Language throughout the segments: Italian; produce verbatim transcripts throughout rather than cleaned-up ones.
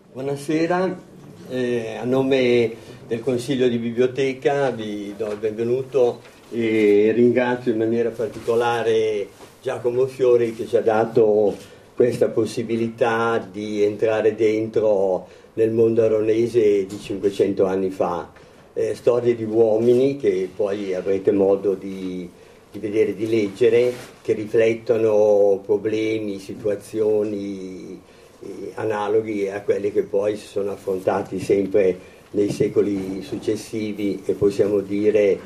Buonasera, eh, a nome del Consiglio di Biblioteca vi do il benvenuto e ringrazio in maniera particolare Giacomo Fiori che ci ha dato questa possibilità di entrare dentro nel mondo aronese di cinquecento anni fa. Eh, storie di uomini che poi avrete modo di, di vedere, di leggere, che riflettono problemi, situazioni analoghi a quelli che poi si sono affrontati sempre nei secoli successivi e possiamo dire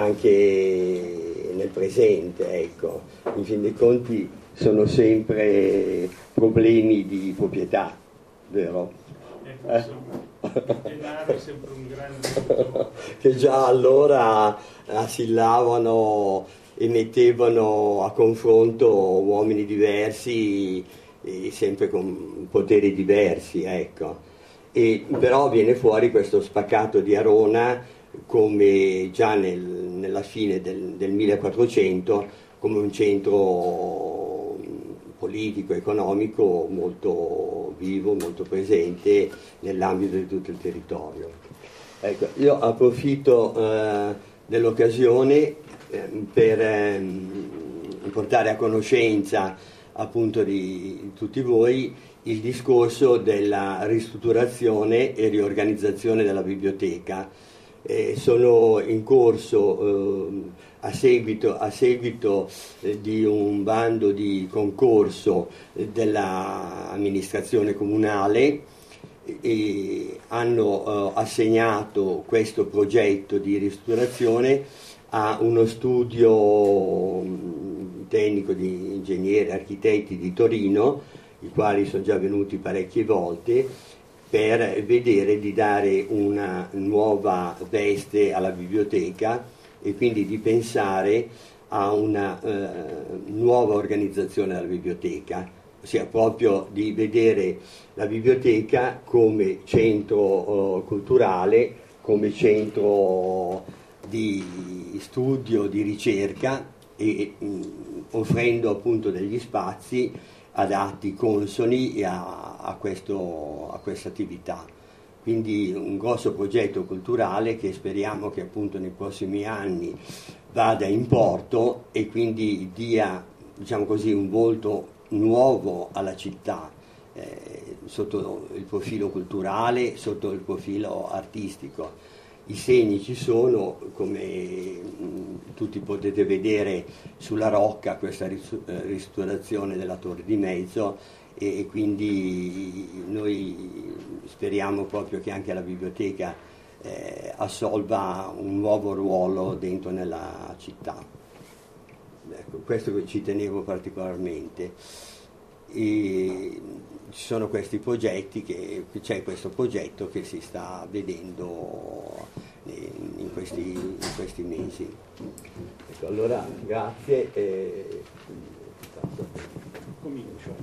anche nel presente, ecco. In fin dei conti sono sempre problemi di proprietà, vero? Eh? Denaro è sempre un grande che già allora assillavano e mettevano a confronto uomini diversi e sempre con poteri diversi, ecco. E però viene fuori questo spaccato di Arona come già nel, nella fine del, del millequattrocento come un centro politico, economico molto vivo, molto presente nell'ambito di tutto il territorio. Ecco, io approfitto eh, dell'occasione eh, per eh, portare a conoscenza appunto di tutti voi il discorso della ristrutturazione e riorganizzazione della biblioteca. Eh, sono in corso eh, a seguito, a seguito eh, di un bando di concorso eh, dell'amministrazione comunale e hanno eh, assegnato questo progetto di ristrutturazione a uno studio tecnico di ingegneri, architetti di Torino, i quali sono già venuti parecchie volte, per vedere di dare una nuova veste alla biblioteca e quindi di pensare a una eh, nuova organizzazione della biblioteca, ossia proprio di vedere la biblioteca come centro eh, culturale, come centro di studio, di ricerca e mh, offrendo appunto degli spazi adatti, consoni a, a, questo, a questa attività. Quindi un grosso progetto culturale che speriamo che appunto nei prossimi anni vada in porto e quindi dia, diciamo così, un volto nuovo alla città eh, sotto il profilo culturale, sotto il profilo artistico. I segni ci sono, come mh, tutti potete vedere sulla Rocca, questa ristrutturazione della Torre di Mezzo e, e quindi noi speriamo proprio che anche la biblioteca eh, assolva un nuovo ruolo dentro nella città. Ecco, questo ci tenevo particolarmente. E ci sono questi progetti, che, c'è questo progetto che si sta vedendo in questi, in questi mesi. Ecco, allora grazie. E... Comincio.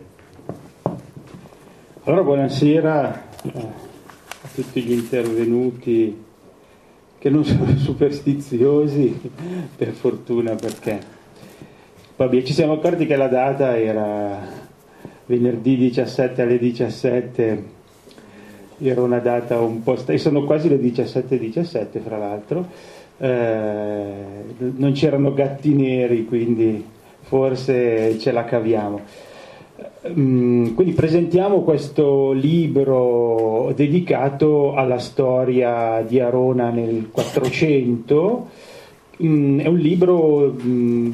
Allora buonasera a tutti gli intervenuti che non sono superstiziosi, per fortuna, perché vabbè, ci siamo accorti che la data era venerdì diciassette alle diciassette, era una data un po' st- e sono quasi le diciassette e diciassette fra l'altro, eh, non c'erano gatti neri, quindi forse ce la caviamo. Mm, quindi presentiamo questo libro dedicato alla storia di Arona nel Quattrocento. Mm, è un libro, mm,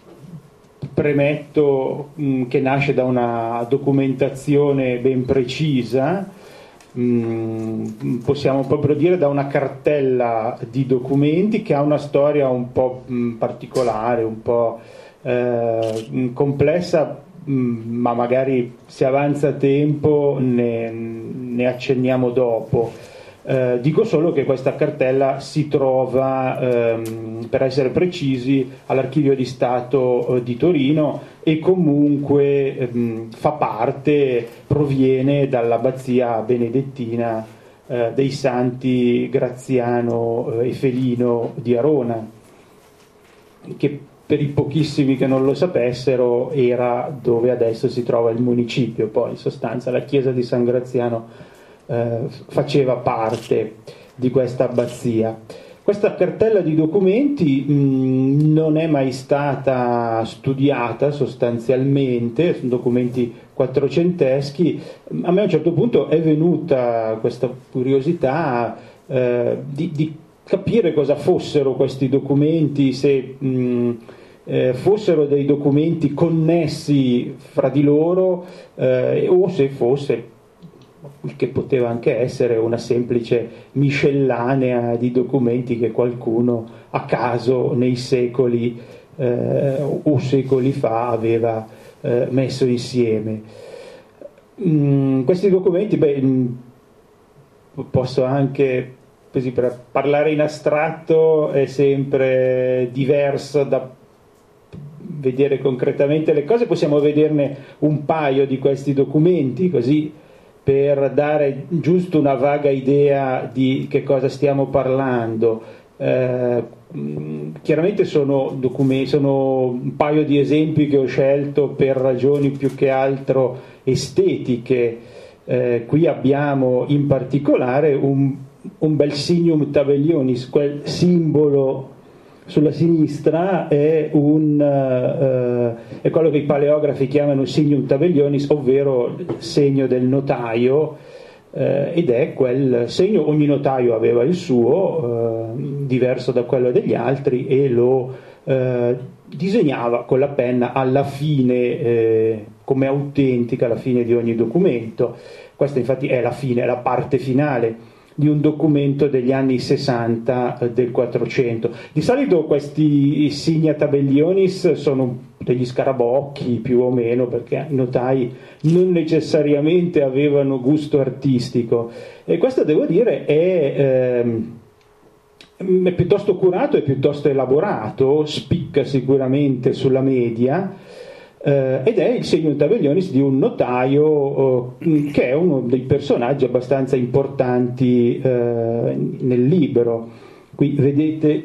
premetto, mh, che nasce da una documentazione ben precisa, mh, possiamo proprio dire da una cartella di documenti che ha una storia un po' mh, particolare, un po' eh, mh, complessa, mh, ma magari se avanza tempo ne, ne accenniamo dopo. Eh, dico solo che questa cartella si trova, ehm, per essere precisi, all'Archivio di Stato eh, di Torino e comunque ehm, fa parte, proviene dall'abbazia benedettina eh, dei Santi Graziano eh, e Felino di Arona, che per i pochissimi che non lo sapessero era dove adesso si trova il municipio. Poi in sostanza la chiesa di San Graziano eh, faceva parte di questa abbazia. Questa cartella di documenti mh, non è mai stata studiata sostanzialmente, sono documenti quattrocenteschi. A me a un certo punto è venuta questa curiosità eh, di, di capire cosa fossero questi documenti, se mh, eh, fossero dei documenti connessi fra di loro eh, o se fosse, che poteva anche essere, una semplice miscellanea di documenti che qualcuno a caso nei secoli eh, o secoli fa aveva eh, messo insieme. Mm, questi documenti, beh, mh, posso anche, così per parlare in astratto, è sempre diverso da vedere concretamente le cose. Possiamo vederne un paio di questi documenti, così per dare giusto una vaga idea di che cosa stiamo parlando. Eh, chiaramente sono, documenti, sono un paio di esempi che ho scelto per ragioni più che altro estetiche. Eh, qui abbiamo in particolare un, un bel signum tabellionis, quel simbolo sulla sinistra è, un, uh, è quello che i paleografi chiamano signum tabellionis, ovvero il segno del notaio, uh, ed è quel segno, ogni notaio aveva il suo, uh, diverso da quello degli altri, e lo uh, disegnava con la penna alla fine, eh, come autentica alla fine di ogni documento. Questa infatti è la fine, è la parte finale di un documento degli anni sessanta del quattrocento. Di solito questi signa tabellionis sono degli scarabocchi più o meno, perché i notai non necessariamente avevano gusto artistico, e questo, devo dire, è, ehm, è piuttosto curato e piuttosto elaborato, spicca sicuramente sulla media. Uh, ed è il signum tabellionis di un notaio uh, che è uno dei personaggi abbastanza importanti uh, nel libro. Qui vedete,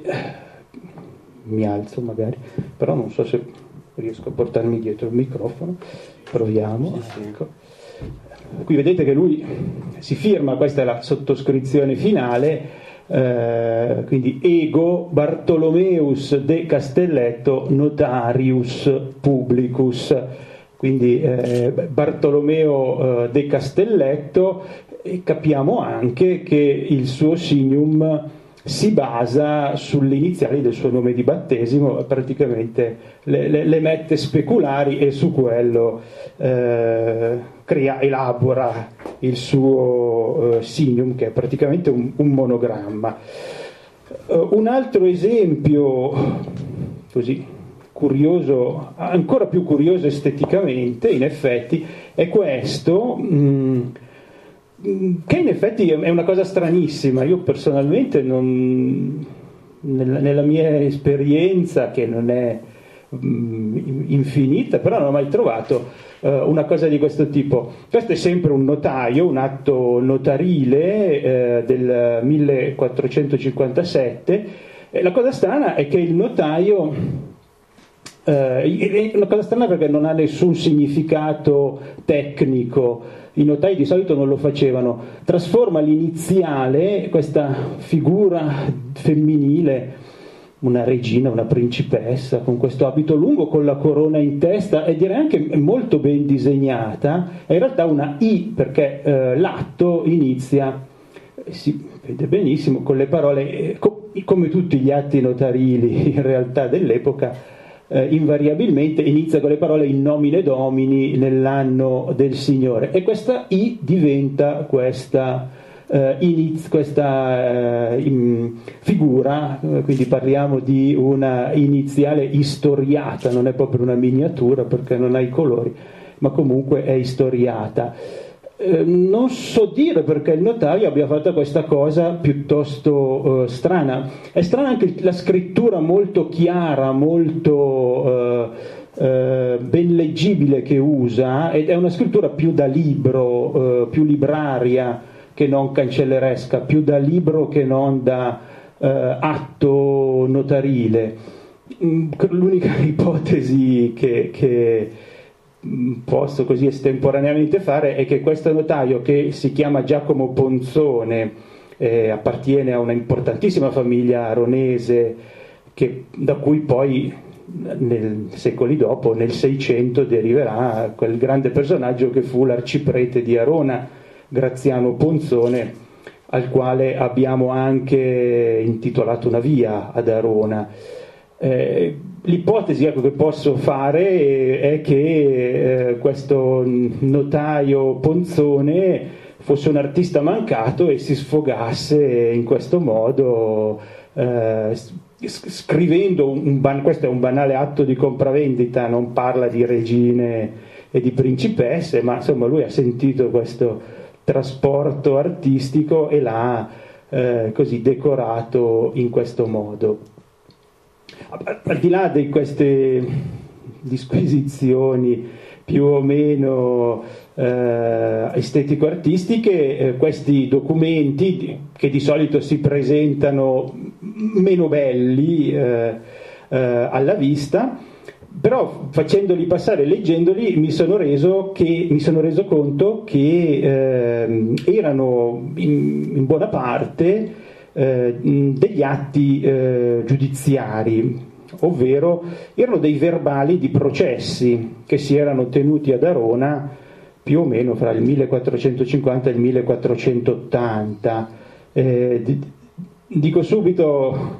mi alzo magari, però non so se riesco a portarmi dietro il microfono, proviamo. Sì, sì. Ecco. Qui vedete che lui si firma, questa è la sottoscrizione finale. Eh, quindi ego Bartolomeus de Castelletto notarius publicus, quindi eh, Bartolomeo eh, de Castelletto, e capiamo anche che il suo signum si basa sulle iniziali del suo nome di battesimo, praticamente le, le, le mette speculari, e su quello eh, crea, elabora il suo eh, signum, che è praticamente un, un monogramma. Uh, un altro esempio così curioso, ancora più curioso esteticamente, in effetti, è questo, mh, che in effetti è una cosa stranissima. Io personalmente non, nella, nella mia esperienza, che non è mh, infinita, però non ho mai trovato uh, una cosa di questo tipo. Questo è sempre un notaio, un atto notarile eh, del millequattrocentocinquantasette. E la cosa strana è che il notaio, eh, una cosa strana perché non ha nessun significato tecnico, i notai di solito non lo facevano, trasforma l'iniziale, questa figura femminile, una regina, una principessa, con questo abito lungo, con la corona in testa, e direi anche molto ben disegnata, è in realtà una I, perché eh, l'atto inizia, si vede benissimo, con le parole, eh, co- come tutti gli atti notarili in realtà dell'epoca, Eh, invariabilmente inizia con le parole in nomine domini, nell'anno del Signore, e questa I diventa questa, eh, iniz- questa eh, in, figura, eh, quindi parliamo di una iniziale istoriata, non è proprio una miniatura perché non ha i colori, ma comunque è istoriata. Eh, non so dire perché il notaio abbia fatto questa cosa piuttosto eh, strana. È strana anche la scrittura molto chiara, molto eh, eh, ben leggibile che usa, ed è una scrittura più da libro, eh, più libraria che non cancelleresca, più da libro che non da eh, atto notarile. L'unica ipotesi che, che posso così estemporaneamente fare è che questo notaio, che si chiama Giacomo Ponzone, eh, appartiene a una importantissima famiglia aronese, che, da cui poi nel secoli dopo, nel Seicento, deriverà quel grande personaggio che fu l'arciprete di Arona, Graziano Ponzone, al quale abbiamo anche intitolato una via ad Arona. Eh, l'ipotesi, ecco, che posso fare è che eh, questo notaio Ponzone fosse un artista mancato e si sfogasse in questo modo, eh, scrivendo un ban- questo è un banale atto di compravendita, non parla di regine e di principesse, ma insomma lui ha sentito questo trasporto artistico e l'ha eh, così decorato in questo modo. Al di là di queste disquisizioni più o meno eh, estetico-artistiche, eh, questi documenti, che di solito si presentano meno belli eh, eh, alla vista, però facendoli passare e leggendoli mi sono reso, che, mi sono reso conto che eh, erano in, in buona parte eh, degli atti eh, giudiziari, ovvero erano dei verbali di processi che si erano tenuti ad Arona più o meno fra il millequattrocentocinquanta e il millequattrocentottanta. Eh, d- dico subito,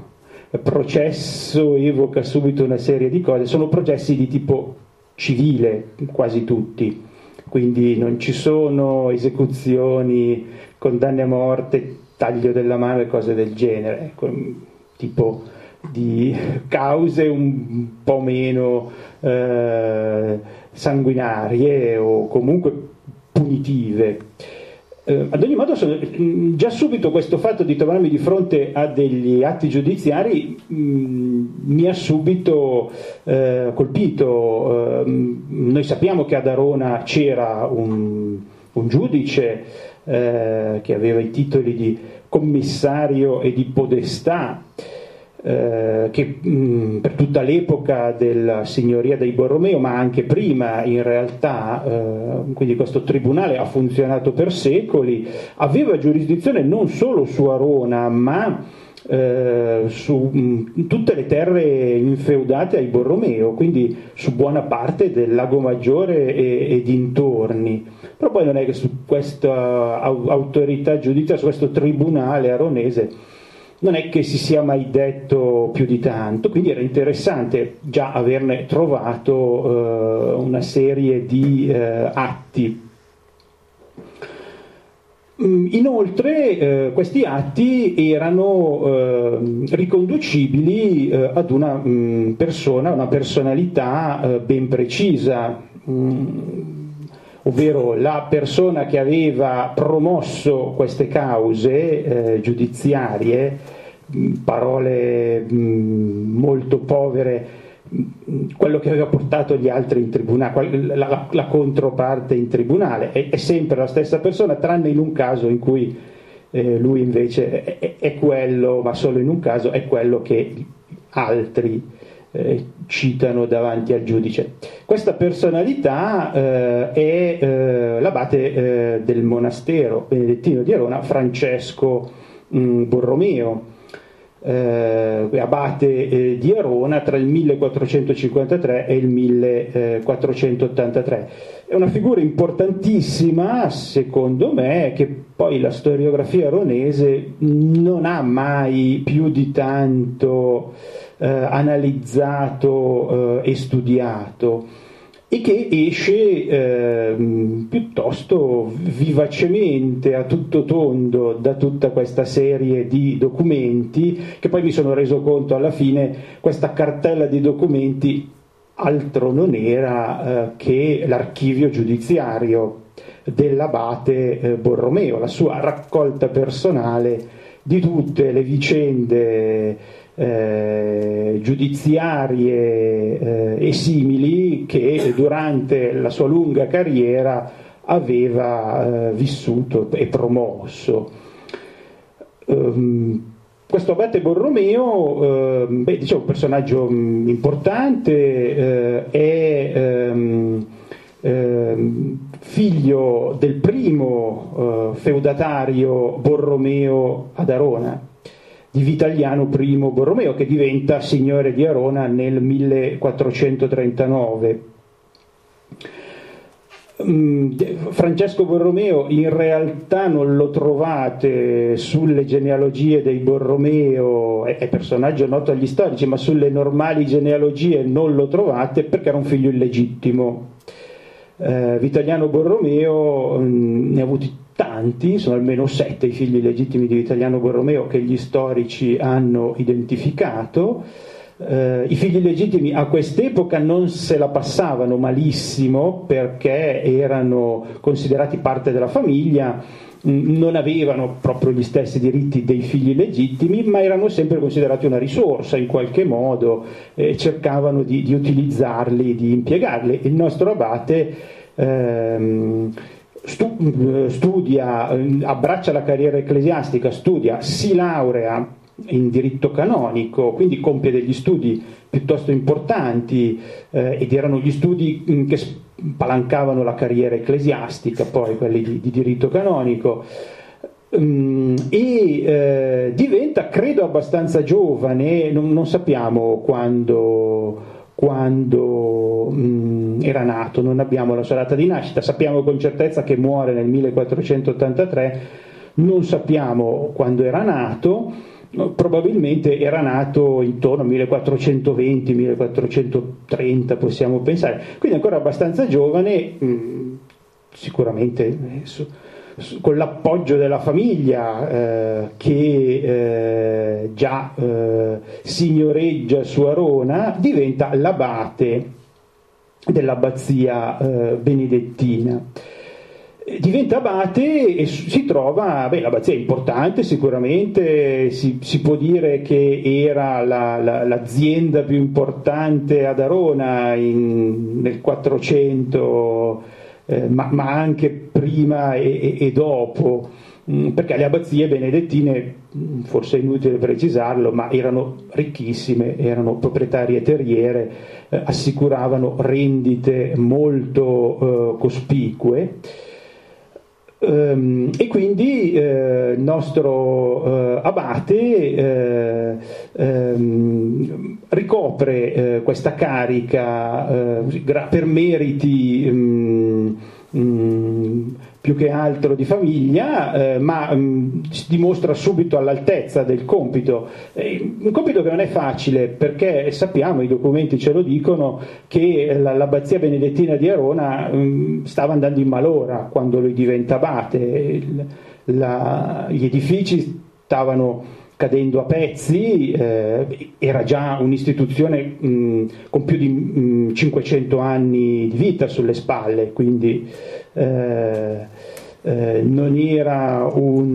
processo evoca subito una serie di cose, sono processi di tipo civile quasi tutti, quindi non ci sono esecuzioni, condanne a morte, taglio della mano e cose del genere, ecco, tipo di cause un po' meno eh, sanguinarie o comunque punitive. Eh, ad ogni modo, sono, già subito questo fatto di trovarmi di fronte a degli atti giudiziari mh, mi ha subito eh, colpito. Eh, noi sappiamo che ad Arona c'era un, un giudice eh, che aveva i titoli di commissario e di podestà, Eh, che mh, per tutta l'epoca della signoria dei Borromeo, ma anche prima in realtà, eh, quindi questo tribunale ha funzionato per secoli, aveva giurisdizione non solo su Arona, ma eh, su mh, tutte le terre infeudate ai Borromeo, quindi su buona parte del Lago Maggiore e, e dintorni. Però poi non è che su questa autorità giudiziaria, su questo tribunale aronese, non è che si sia mai detto più di tanto, quindi era interessante già averne trovato eh, una serie di eh, atti. Inoltre eh, questi atti erano eh, riconducibili eh, ad una mh, persona, una personalità eh, ben precisa, mh, ovvero la persona che aveva promosso queste cause eh, giudiziarie, parole mh, molto povere, mh, quello che aveva portato gli altri in tribunale, la, la, la controparte in tribunale, è, è sempre la stessa persona, tranne in un caso in cui eh, lui invece è, è quello, ma solo in un caso, è quello che altri Eh, citano davanti al giudice. Questa personalità eh, è eh, l'abate eh, del monastero benedettino di Arona, Francesco mh, Borromeo, eh, abate eh, di Arona tra il millequattrocentocinquantatré e il millequattrocentottantatré. È una figura importantissima, secondo me, che poi la storiografia aronese non ha mai più di tanto Eh, analizzato eh, e studiato, e che esce eh, piuttosto vivacemente, a tutto tondo, da tutta questa serie di documenti, che poi mi sono reso conto alla fine questa cartella di documenti altro non era eh, che l'archivio giudiziario dell'abate eh, Borromeo, la sua raccolta personale di tutte le vicende Eh, giudiziarie eh, e simili che durante la sua lunga carriera aveva eh, vissuto e promosso. Um, questo abate Borromeo eh, beh, diciamo, un personaggio mh, importante, eh, è ehm, eh, figlio del primo eh, feudatario Borromeo ad Arona, di Vitaliano I Borromeo, che diventa signore di Arona nel millequattrocentotrentanove. Francesco Borromeo in realtà non lo trovate sulle genealogie dei Borromeo, è personaggio noto agli storici, ma sulle normali genealogie non lo trovate perché era un figlio illegittimo. eh, Vitaliano Borromeo mh, ne ha avuti tanti, sono almeno sette i figli illegittimi di Vitaliano Borromeo che gli storici hanno identificato. Uh, I figli illegittimi a quest'epoca non se la passavano malissimo perché erano considerati parte della famiglia, mh, non avevano proprio gli stessi diritti dei figli illegittimi, ma erano sempre considerati una risorsa in qualche modo, eh, cercavano di, di utilizzarli, di impiegarli. Il nostro abate ehm, stu- studia, abbraccia la carriera ecclesiastica, studia, si laurea in diritto canonico, quindi compie degli studi piuttosto importanti, eh, ed erano gli studi mh, che spalancavano la carriera ecclesiastica, poi quelli di, di diritto canonico, um, e eh, diventa, credo abbastanza giovane, non, non sappiamo quando, quando mh, era nato, non abbiamo la sua data di nascita, sappiamo con certezza che muore nel millequattrocentottantatré, non sappiamo quando era nato. Probabilmente era nato intorno al millequattrocentoventi millequattrocentotrenta, possiamo pensare, quindi ancora abbastanza giovane, mh, sicuramente eh, su, su, con l'appoggio della famiglia eh, che eh, già eh, signoreggia su Arona, diventa l'abate dell'abbazia eh, benedettina. Diventa abate e si trova, beh, l'abbazia è importante sicuramente, si, si può dire che era la, la, l'azienda più importante ad Arona in, nel quattrocento, eh, ma, ma anche prima e, e, e dopo, mh, perché le abbazie benedettine, forse è inutile precisarlo, ma erano ricchissime, erano proprietarie terriere, eh, assicuravano rendite molto eh, cospicue. Um, e quindi eh, il nostro eh, abate eh, ehm, ricopre eh, questa carica eh, per meriti um, um, più che altro di famiglia, eh, ma um, si dimostra subito all'altezza del compito. Eh, un compito che non è facile, perché sappiamo, i documenti ce lo dicono, che l'abbazia benedettina di Arona um, stava andando in malora quando lui diventa abate. Il, la, gli edifici stavano cadendo a pezzi, eh, era già un'istituzione mh, con più di mh, cinquecento anni di vita sulle spalle, quindi eh, eh, non era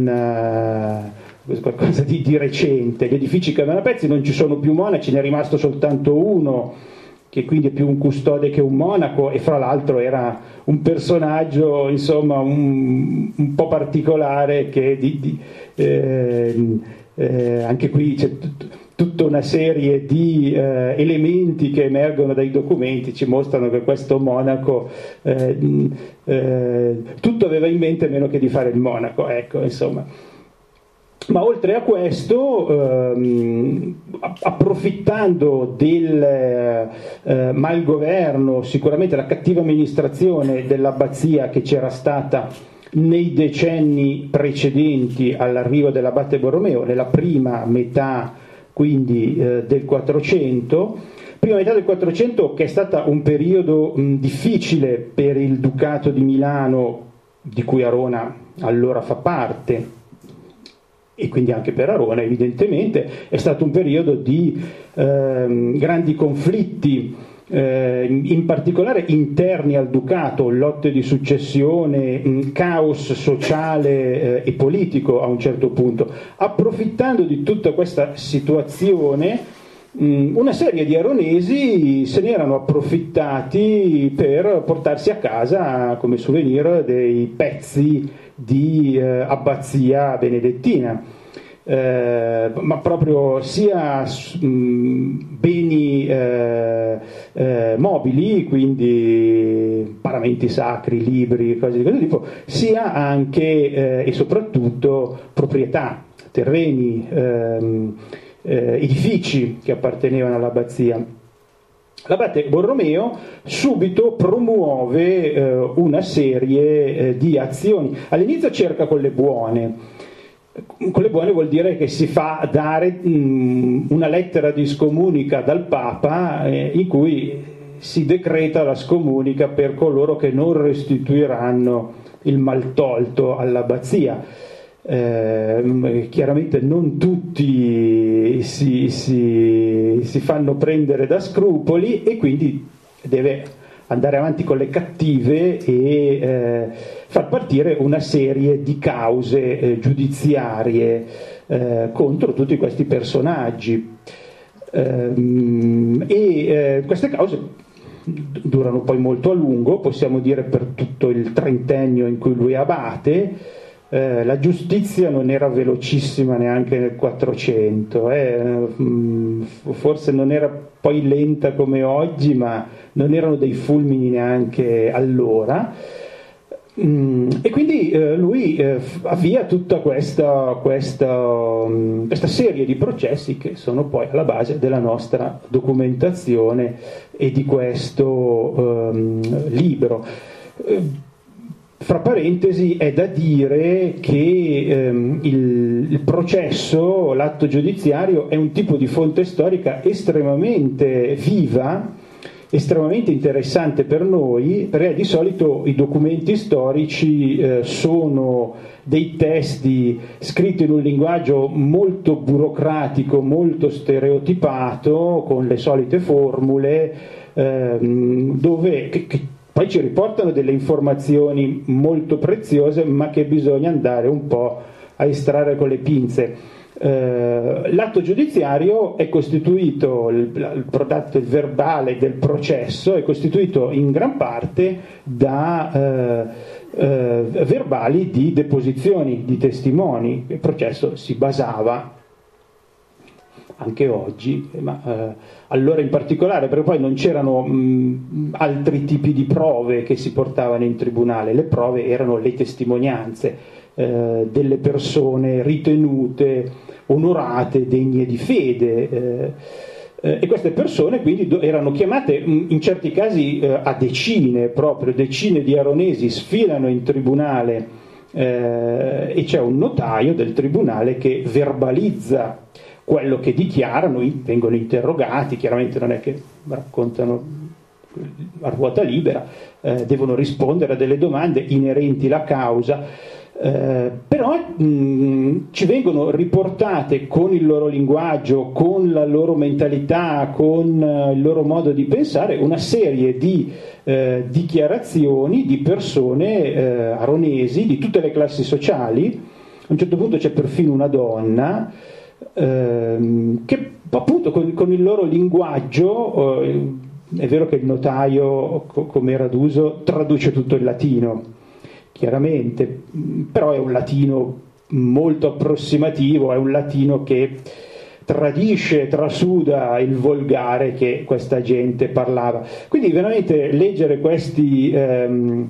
un uh, qualcosa di, di recente. Gli edifici cadono a pezzi, non ci sono più monaci, ne è rimasto soltanto uno, che quindi è più un custode che un monaco, e fra l'altro era un personaggio, insomma, un, un po' particolare, che di, di, eh, eh, anche qui c'è t- tutta una serie di eh, elementi che emergono dai documenti, ci mostrano che questo monaco eh, eh, tutto aveva in mente meno che di fare il monaco, ecco, insomma. Ma oltre a questo, ehm, approfittando del eh, malgoverno, sicuramente la cattiva amministrazione dell'abbazia che c'era stata nei decenni precedenti all'arrivo dell'abate Borromeo, nella prima metà quindi eh, del quattrocento, prima metà del quattrocento, che è stata un periodo mh, difficile per il Ducato di Milano, di cui Arona allora fa parte, e quindi anche per Arona evidentemente, è stato un periodo di eh, grandi conflitti, eh, in particolare interni al Ducato, lotte di successione, mh, caos sociale eh, e politico a un certo punto. Approfittando di tutta questa situazione, mh, una serie di aronesi se ne erano approfittati per portarsi a casa come souvenir dei pezzi di eh, abbazia benedettina. eh, ma proprio sia mh, beni eh, eh, mobili, quindi paramenti sacri, libri, cose di questo tipo, sia anche eh, e soprattutto proprietà, terreni, ehm, eh, edifici che appartenevano all'abbazia. L'abate Borromeo subito promuove eh, una serie eh, di azioni. All'inizio cerca quelle buone. Quelle buone vuol dire che si fa dare mh, una lettera di scomunica dal Papa eh, in cui si decreta la scomunica per coloro che non restituiranno il maltolto all'abbazia. Eh, chiaramente non tutti si, si, si fanno prendere da scrupoli e quindi deve andare avanti con le cattive e eh, far partire una serie di cause eh, giudiziarie eh, contro tutti questi personaggi eh, e eh, queste cause durano poi molto a lungo, possiamo dire per tutto il trentennio in cui lui è abate. Eh, la giustizia non era velocissima neanche nel quattrocento, eh, mh, forse non era poi lenta come oggi, ma non erano dei fulmini neanche allora. Mm, e quindi eh, lui eh, avvia tutta questa, questa, um, questa serie di processi che sono poi alla base della nostra documentazione e di questo um, libro. Eh, Fra parentesi è da dire che ehm, il, il processo, l'atto giudiziario è un tipo di fonte storica estremamente viva, estremamente interessante per noi, perché di solito i documenti storici eh, sono dei testi scritti in un linguaggio molto burocratico, molto stereotipato, con le solite formule, ehm, dove... Che, che, Poi ci riportano delle informazioni molto preziose, ma che bisogna andare un po' a estrarre con le pinze. Eh, l'atto giudiziario è costituito, il, il prodotto il verbale del processo è costituito in gran parte da eh, eh, verbali di deposizioni, di testimoni. Il processo si basava anche oggi, ma eh, allora in particolare, perché poi non c'erano mh, altri tipi di prove che si portavano in tribunale, le prove erano le testimonianze eh, delle persone ritenute onorate, degne di fede, eh, eh, e queste persone quindi do- erano chiamate mh, in certi casi eh, a decine, proprio decine di aronesi sfilano in tribunale eh, e c'è un notaio del tribunale che verbalizza quello che dichiarano, vengono interrogati, chiaramente non è che raccontano a ruota libera, eh, devono rispondere a delle domande inerenti alla causa, eh, però mh, ci vengono riportate con il loro linguaggio, con la loro mentalità, con uh, il loro modo di pensare, una serie di eh, dichiarazioni di persone eh, aronesi di tutte le classi sociali. A un certo punto c'è perfino una donna Ehm, che appunto con, con il loro linguaggio, eh, è vero che il notaio, co- come era d'uso, traduce tutto il latino, chiaramente, però è un latino molto approssimativo, è un latino che tradisce, trasuda il volgare che questa gente parlava. Quindi veramente leggere questi... Ehm,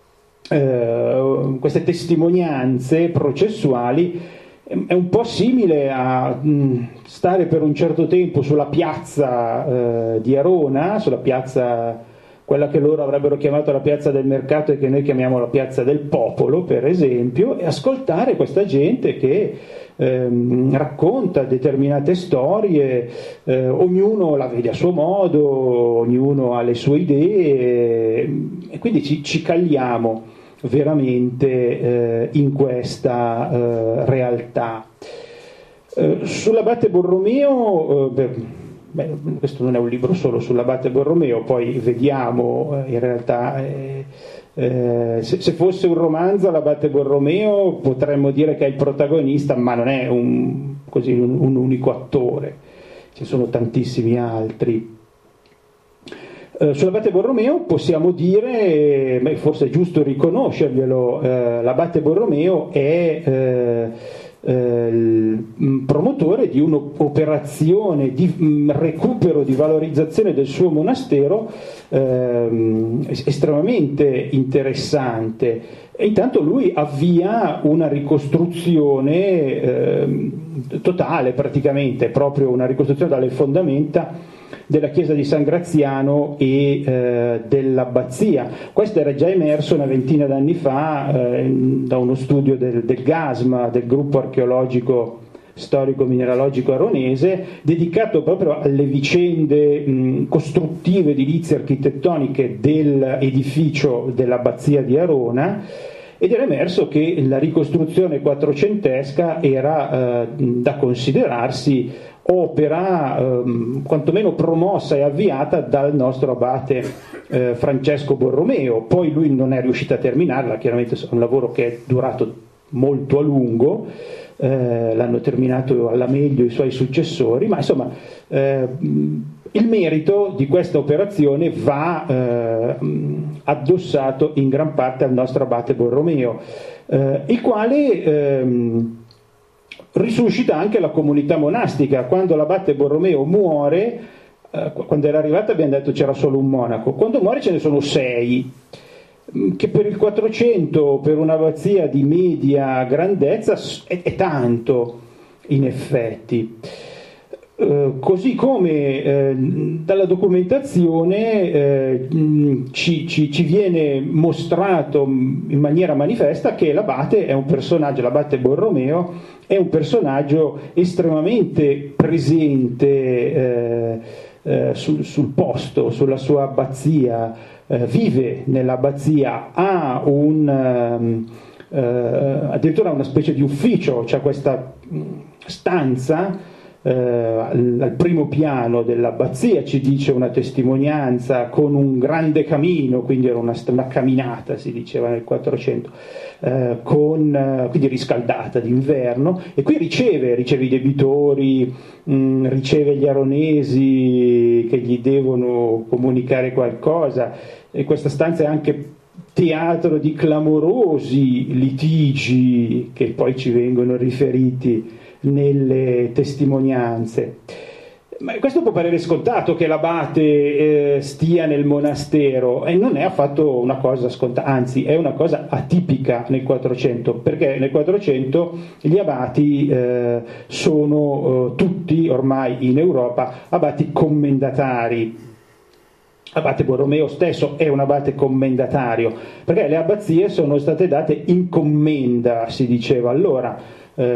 eh, queste testimonianze processuali è un po' simile a mh, stare per un certo tempo sulla piazza eh, di Arona, sulla piazza, quella che loro avrebbero chiamato la piazza del mercato e che noi chiamiamo la piazza del popolo, per esempio, e ascoltare questa gente che ehm, racconta determinate storie, eh, ognuno la vede a suo modo, ognuno ha le sue idee, e quindi ci, ci cagliamo veramente eh, in questa eh, realtà. Eh, sull'abate Borromeo, eh, beh, beh, questo non è un libro solo sull'abate Borromeo, poi vediamo eh, in realtà eh, eh, se, se fosse un romanzo l'abate Borromeo potremmo dire che è il protagonista, ma non è un, così, un, un unico attore, ci sono tantissimi altri. Uh, sull'abate Borromeo possiamo dire, beh, forse è giusto riconoscerglielo, uh, l'abate Borromeo è uh, eh, promotore di un'operazione di mh, recupero, di valorizzazione del suo monastero eh, estremamente interessante. E intanto lui avvia una ricostruzione eh, totale, praticamente, proprio una ricostruzione dalle fondamenta della chiesa di San Graziano e eh, dell'abbazia. Questo era già emerso una ventina d'anni fa eh, da uno studio del, del GASMA, del gruppo archeologico storico-mineralogico aronese, dedicato proprio alle vicende mh, costruttive, edilizie, architettoniche dell'edificio dell'abbazia di Arona, ed era emerso che la ricostruzione quattrocentesca era eh, da considerarsi opera eh, quantomeno promossa e avviata dal nostro abate eh, Francesco Borromeo. Poi lui non è riuscito a terminarla, chiaramente è un lavoro che è durato molto a lungo, eh, l'hanno terminato alla meglio i suoi successori, ma insomma eh, il merito di questa operazione va eh, addossato in gran parte al nostro abate Borromeo, eh, il quale ehm, risuscita anche la comunità monastica. Quando l'abate Borromeo muore, eh, quando era arrivato abbiamo detto c'era solo un monaco, quando muore ce ne sono sei, che per il quattrocento, per un'abbazia di media grandezza, è, è tanto in effetti. Eh, così come eh, dalla documentazione eh, ci, ci, ci viene mostrato in maniera manifesta che l'abate è un personaggio, l'abate Borromeo è un personaggio estremamente presente eh, eh, sul, sul posto, sulla sua abbazia, eh, vive nell'abbazia, ha un, eh, addirittura una specie di ufficio, c'è questa stanza eh, al, al primo piano dell'abbazia, ci dice una testimonianza, con un grande camino, quindi era una, una camminata, si diceva nel quattrocento, eh, con, eh, quindi riscaldata d'inverno, e qui riceve, riceve i debitori, mh, riceve gli aronesi che gli devono comunicare qualcosa, e questa stanza è anche teatro di clamorosi litigi che poi ci vengono riferiti nelle testimonianze. Ma questo può parere scontato, che l'abate eh, stia nel monastero, e non è affatto una cosa scontata, anzi è una cosa atipica nel quattrocento, perché nel quattrocento gli abati eh, sono eh, tutti ormai in Europa abati commendatari. Abate Borromeo stesso è un abate commendatario, perché le abbazie sono state date in commenda, si diceva allora.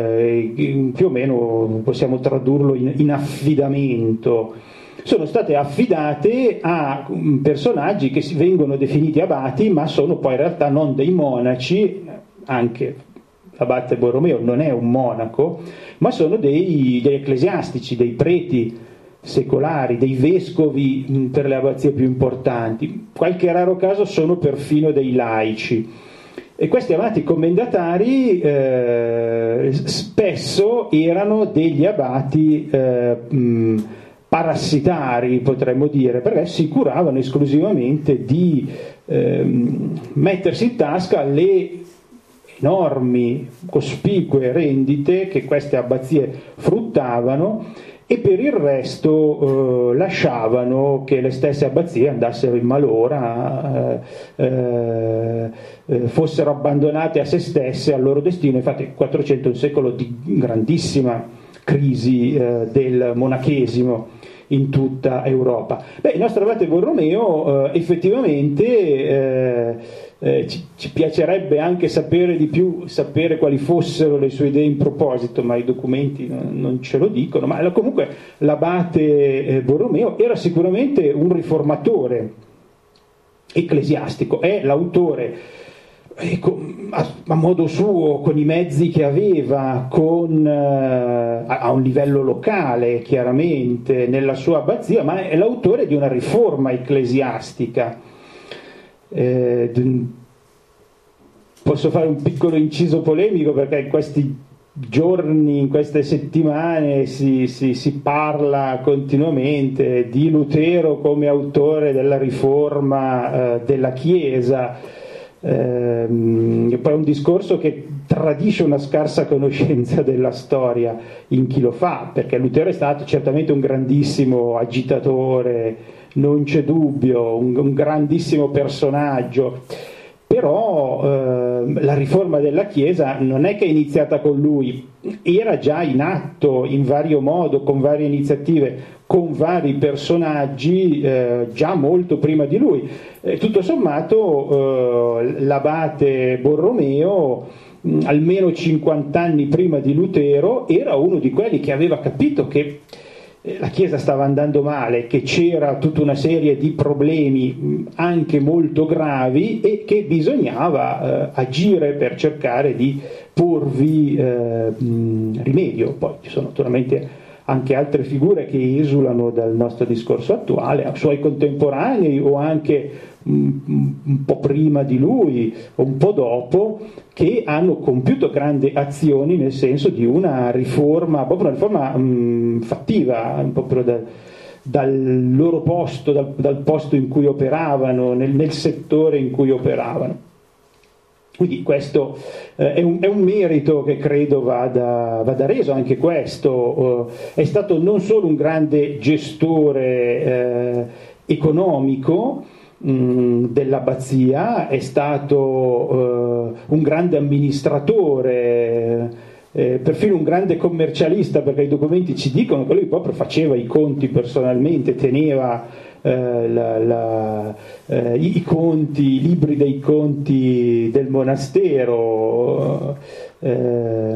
Eh, più o meno possiamo tradurlo in, in affidamento. Sono state affidate a personaggi che si vengono definiti abati, ma sono poi in realtà non dei monaci. Anche l'abate Borromeo non è un monaco, ma sono dei, degli ecclesiastici, dei preti secolari, dei vescovi per le abbazie più importanti. Qualche raro caso sono perfino dei laici. E questi abati commendatari eh, spesso erano degli abati eh, mh, parassitari, potremmo dire, perché si curavano esclusivamente di eh, mettersi in tasca le enormi, cospicue rendite che queste abbazie fruttavano, e per il resto eh, lasciavano che le stesse abbazie andassero in malora, eh, eh, fossero abbandonate a se stesse, al loro destino. Infatti il quattrocento è un secolo di grandissima crisi eh, del monachesimo in tutta Europa. Beh, il nostro abate Borromeo eh, effettivamente eh, eh, ci, ci piacerebbe anche sapere di più, sapere quali fossero le sue idee in proposito, ma i documenti non, non ce lo dicono. Ma comunque l'abate eh, Borromeo era sicuramente un riformatore ecclesiastico, è l'autore, ecco, a, a modo suo, con i mezzi che aveva, con, eh, a, a un livello locale chiaramente nella sua abbazia, ma è l'autore di una riforma ecclesiastica. Eh, d- posso fare un piccolo inciso polemico, perché in questi giorni, in queste settimane si, si, si parla continuamente di Lutero come autore della riforma eh, della Chiesa. Ehm, e poi un discorso che tradisce una scarsa conoscenza della storia in chi lo fa, perché Lutero è stato certamente un grandissimo agitatore, non c'è dubbio, un, un grandissimo personaggio, però eh, la riforma della Chiesa non è che è iniziata con lui, era già in atto in vario modo, con varie iniziative, con vari personaggi eh, già molto prima di lui. Eh, tutto sommato eh, l'abate Borromeo, mh, almeno cinquanta anni prima di Lutero, era uno di quelli che aveva capito che la Chiesa stava andando male, che c'era tutta una serie di problemi anche molto gravi e che bisognava eh, agire per cercare di porvi eh, rimedio. Poi ci sono naturalmente anche altre figure che esulano dal nostro discorso attuale, suoi contemporanei o anche un po' prima di lui o un po' dopo, che hanno compiuto grandi azioni nel senso di una riforma, proprio una riforma mh, fattiva, proprio da, dal loro posto, dal, dal posto in cui operavano, nel, nel settore in cui operavano. Quindi questo eh, è, un, è un merito che credo vada, vada reso, anche questo. Eh, è stato non solo un grande gestore eh, economico mh, dell'abbazia, è stato eh, un grande amministratore, eh, perfino un grande commercialista, perché i documenti ci dicono che lui proprio faceva i conti personalmente, teneva Eh, la, la, eh, i conti, i libri dei conti del monastero, eh,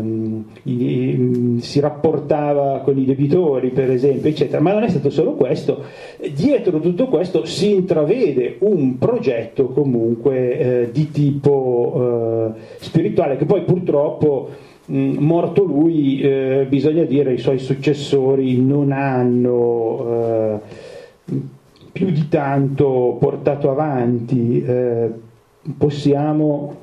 i, si rapportava con i debitori, per esempio, eccetera. Ma non è stato solo questo. Dietro tutto questo si intravede un progetto comunque eh, di tipo eh, spirituale, che poi purtroppo mh, morto lui, eh, bisogna dire, i suoi successori non hanno eh, più di tanto portato avanti. Eh, possiamo,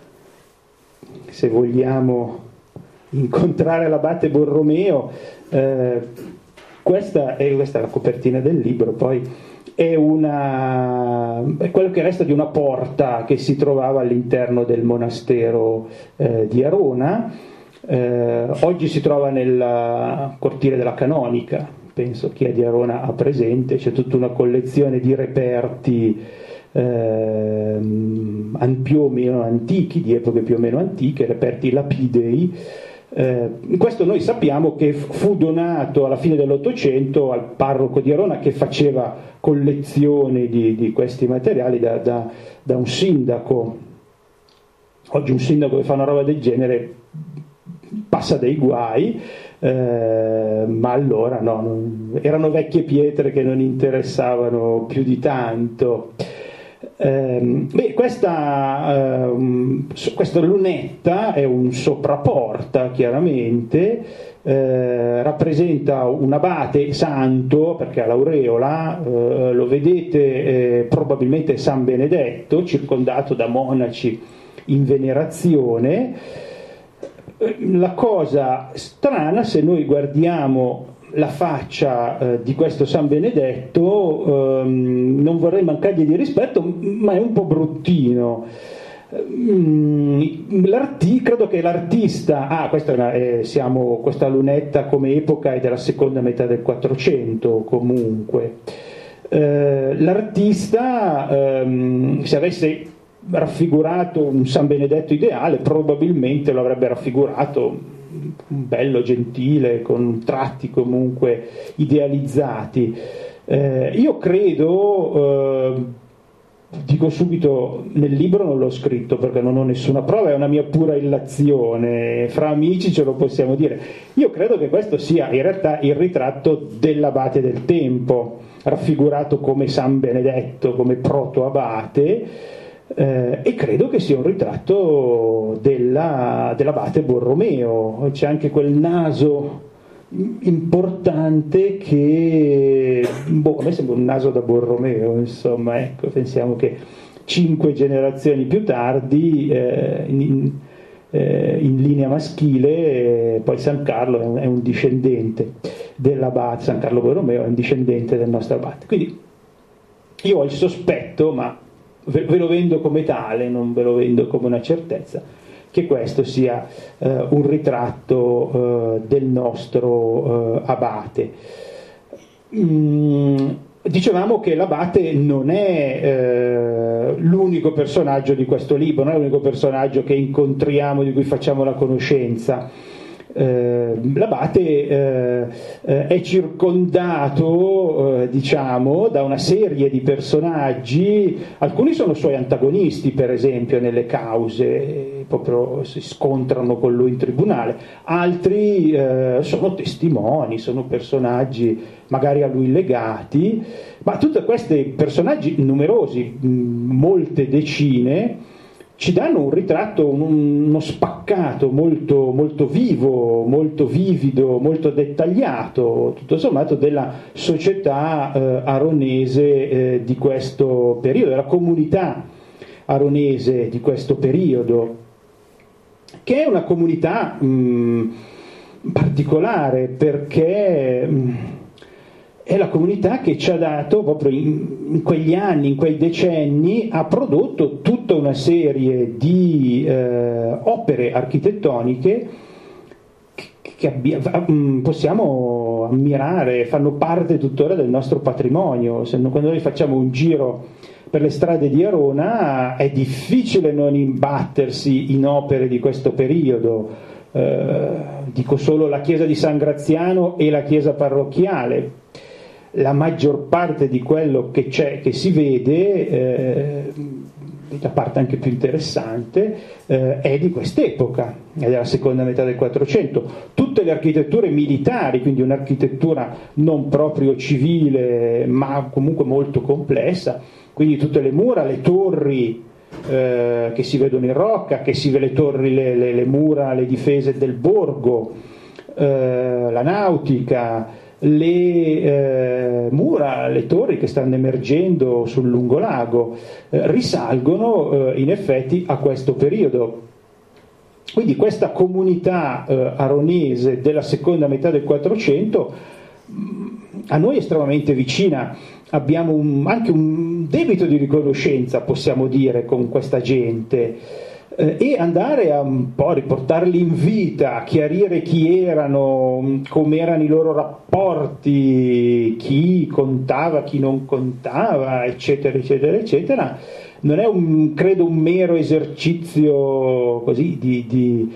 se vogliamo incontrare l'abate Borromeo, eh, questa, è, questa è la copertina del libro, poi è, una, è quello che resta di una porta che si trovava all'interno del monastero eh, di Arona. Eh, oggi si trova nel cortile della Canonica, penso chi è di Arona ha presente, c'è tutta una collezione di reperti eh, più o meno antichi, di epoche più o meno antiche, reperti lapidei. Eh, questo noi sappiamo che fu donato alla fine dell'Ottocento al parroco di Arona, che faceva collezione di, di questi materiali da, da, da un sindaco. Oggi un sindaco che fa una roba del genere passa dei guai. Eh, ma allora no, non, erano vecchie pietre che non interessavano più di tanto. Eh, beh, questa, eh, questa lunetta è un sopraporta, chiaramente, eh, rappresenta un abate santo, perché ha l'aureola, eh, lo vedete, eh, probabilmente San Benedetto, circondato da monaci in venerazione. La cosa strana, se noi guardiamo la faccia eh, di questo San Benedetto, ehm, non vorrei mancargli di rispetto, ma è un po' bruttino. L'arti, credo che l'artista, ah, questa, è una, eh, siamo, questa lunetta come epoca è della seconda metà del Quattrocento comunque. Eh, l'artista, ehm, se avesse raffigurato un San Benedetto ideale, probabilmente lo avrebbe raffigurato bello, gentile, con tratti comunque idealizzati. Eh, io credo, eh, dico subito, nel libro non l'ho scritto perché non ho nessuna prova, è una mia pura illazione, fra amici ce lo possiamo dire. Io credo che questo sia in realtà il ritratto dell'abate del tempo, raffigurato come San Benedetto, come proto-abate. Eh, e credo che sia un ritratto della, dell'abate Borromeo. C'è anche quel naso importante che, boh, a me sembra un naso da Borromeo, insomma, ecco, pensiamo che cinque generazioni più tardi, eh, in, eh, in linea maschile, eh, poi San Carlo è un, è un discendente dell'abate, San Carlo Borromeo è un discendente del nostro abate. Quindi io ho il sospetto, ma ve lo vendo come tale, non ve lo vendo come una certezza, che questo sia eh, un ritratto eh, del nostro eh, abate. Mm, dicevamo che l'abate non è eh, l'unico personaggio di questo libro, non è l'unico personaggio che incontriamo, di cui facciamo la conoscenza. Eh, l'abate eh, eh, è circondato eh, diciamo da una serie di personaggi, alcuni sono suoi antagonisti per esempio nelle cause, proprio si scontrano con lui in tribunale, altri eh, sono testimoni, sono personaggi magari a lui legati, ma tutti questi personaggi numerosi, mh, molte decine, ci danno un ritratto, un, uno spaccato molto, molto vivo, molto vivido, molto dettagliato, tutto sommato, della società eh, aronese eh, di questo periodo, della comunità aronese di questo periodo, che è una comunità mh, particolare perché mh, è la comunità che ci ha dato, proprio in, in quegli anni, in quei decenni, ha prodotto tutta una serie di eh, opere architettoniche che, che abbia, possiamo ammirare, fanno parte tuttora del nostro patrimonio. Se, quando noi facciamo un giro per le strade di Arona è difficile non imbattersi in opere di questo periodo. Eh, dico solo la chiesa di San Graziano e la chiesa parrocchiale. La maggior parte di quello che c'è, che si vede, eh, la parte anche più interessante, eh, è di quest'epoca, è della seconda metà del Quattrocento. Tutte le architetture militari, quindi un'architettura non proprio civile, ma comunque molto complessa, quindi tutte le mura, le torri eh, che si vedono in rocca, che si vede le torri, le, le, le mura, le difese del borgo, eh, la nautica, le eh, mura, le torri che stanno emergendo sul lungolago eh, risalgono eh, in effetti a questo periodo. Quindi questa comunità eh, aronese della seconda metà del Quattrocento a noi è estremamente vicina, abbiamo un, anche un debito di riconoscenza, possiamo dire, con questa gente. E andare a un po' riportarli in vita, chiarire chi erano, come erano i loro rapporti, chi contava, chi non contava, eccetera, eccetera, eccetera, non è un, credo, un mero esercizio così di, di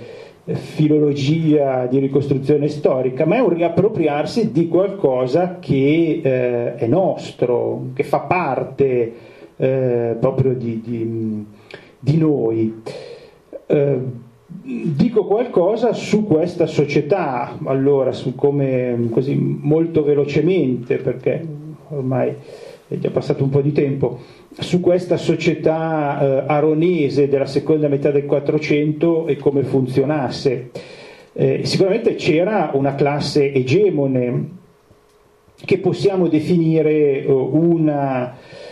filologia, di ricostruzione storica, ma è un riappropriarsi di qualcosa che eh, è nostro, che fa parte eh, proprio di, di, di noi. Eh, dico qualcosa su questa società, allora, su come, così molto velocemente, perché ormai è già passato un po' di tempo, su questa società eh, aronese della seconda metà del Quattrocento e come funzionasse. Eh, sicuramente c'era una classe egemone che possiamo definire eh, una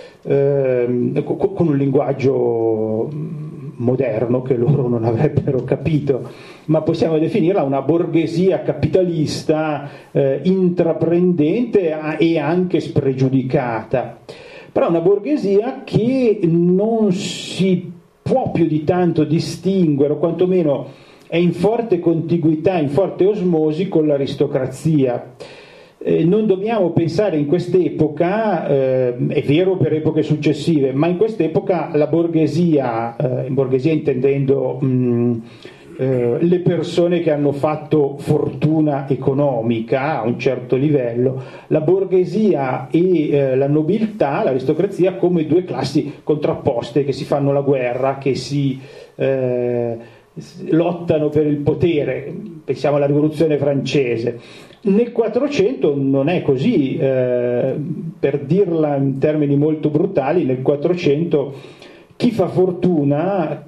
eh, con un linguaggio moderno che loro non avrebbero capito, ma possiamo definirla una borghesia capitalista eh, intraprendente e anche spregiudicata, però una borghesia che non si può più di tanto distinguere, o quantomeno è in forte contiguità, in forte osmosi con l'aristocrazia. Eh, non dobbiamo pensare in quest'epoca, eh, è vero per epoche successive, ma in quest'epoca la borghesia, eh, in borghesia intendendo mh, eh, le persone che hanno fatto fortuna economica a un certo livello, la borghesia e eh, la nobiltà, l'aristocrazia, come due classi contrapposte che si fanno la guerra, che si eh, lottano per il potere. Pensiamo alla rivoluzione francese. Nel Quattrocento non è così, eh, per dirla in termini molto brutali, nel Quattrocento chi fa fortuna,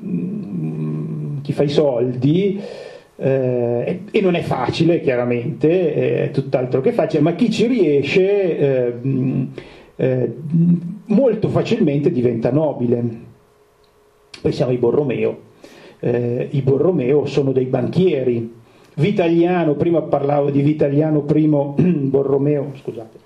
chi fa i soldi, eh, e non è facile chiaramente, è tutt'altro che facile, ma chi ci riesce eh, eh, molto facilmente diventa nobile. Pensiamo ai Borromeo, eh, i Borromeo sono dei banchieri. Vitagliano, prima parlavo di Vitagliano primo Borromeo, scusate.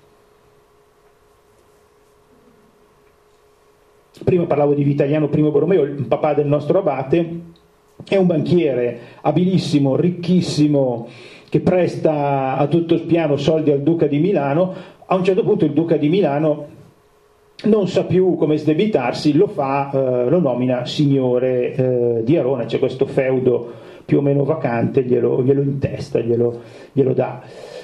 Prima parlavo di Vitagliano primo Borromeo, il papà del nostro abate. è un banchiere abilissimo, ricchissimo, che presta a tutto spiano soldi al duca di Milano. A un certo punto il duca di Milano non sa più come sdebitarsi, lo fa, eh, lo nomina signore eh, di Arona, c'è questo feudo più o meno vacante, glielo, glielo intesta, glielo, glielo dà.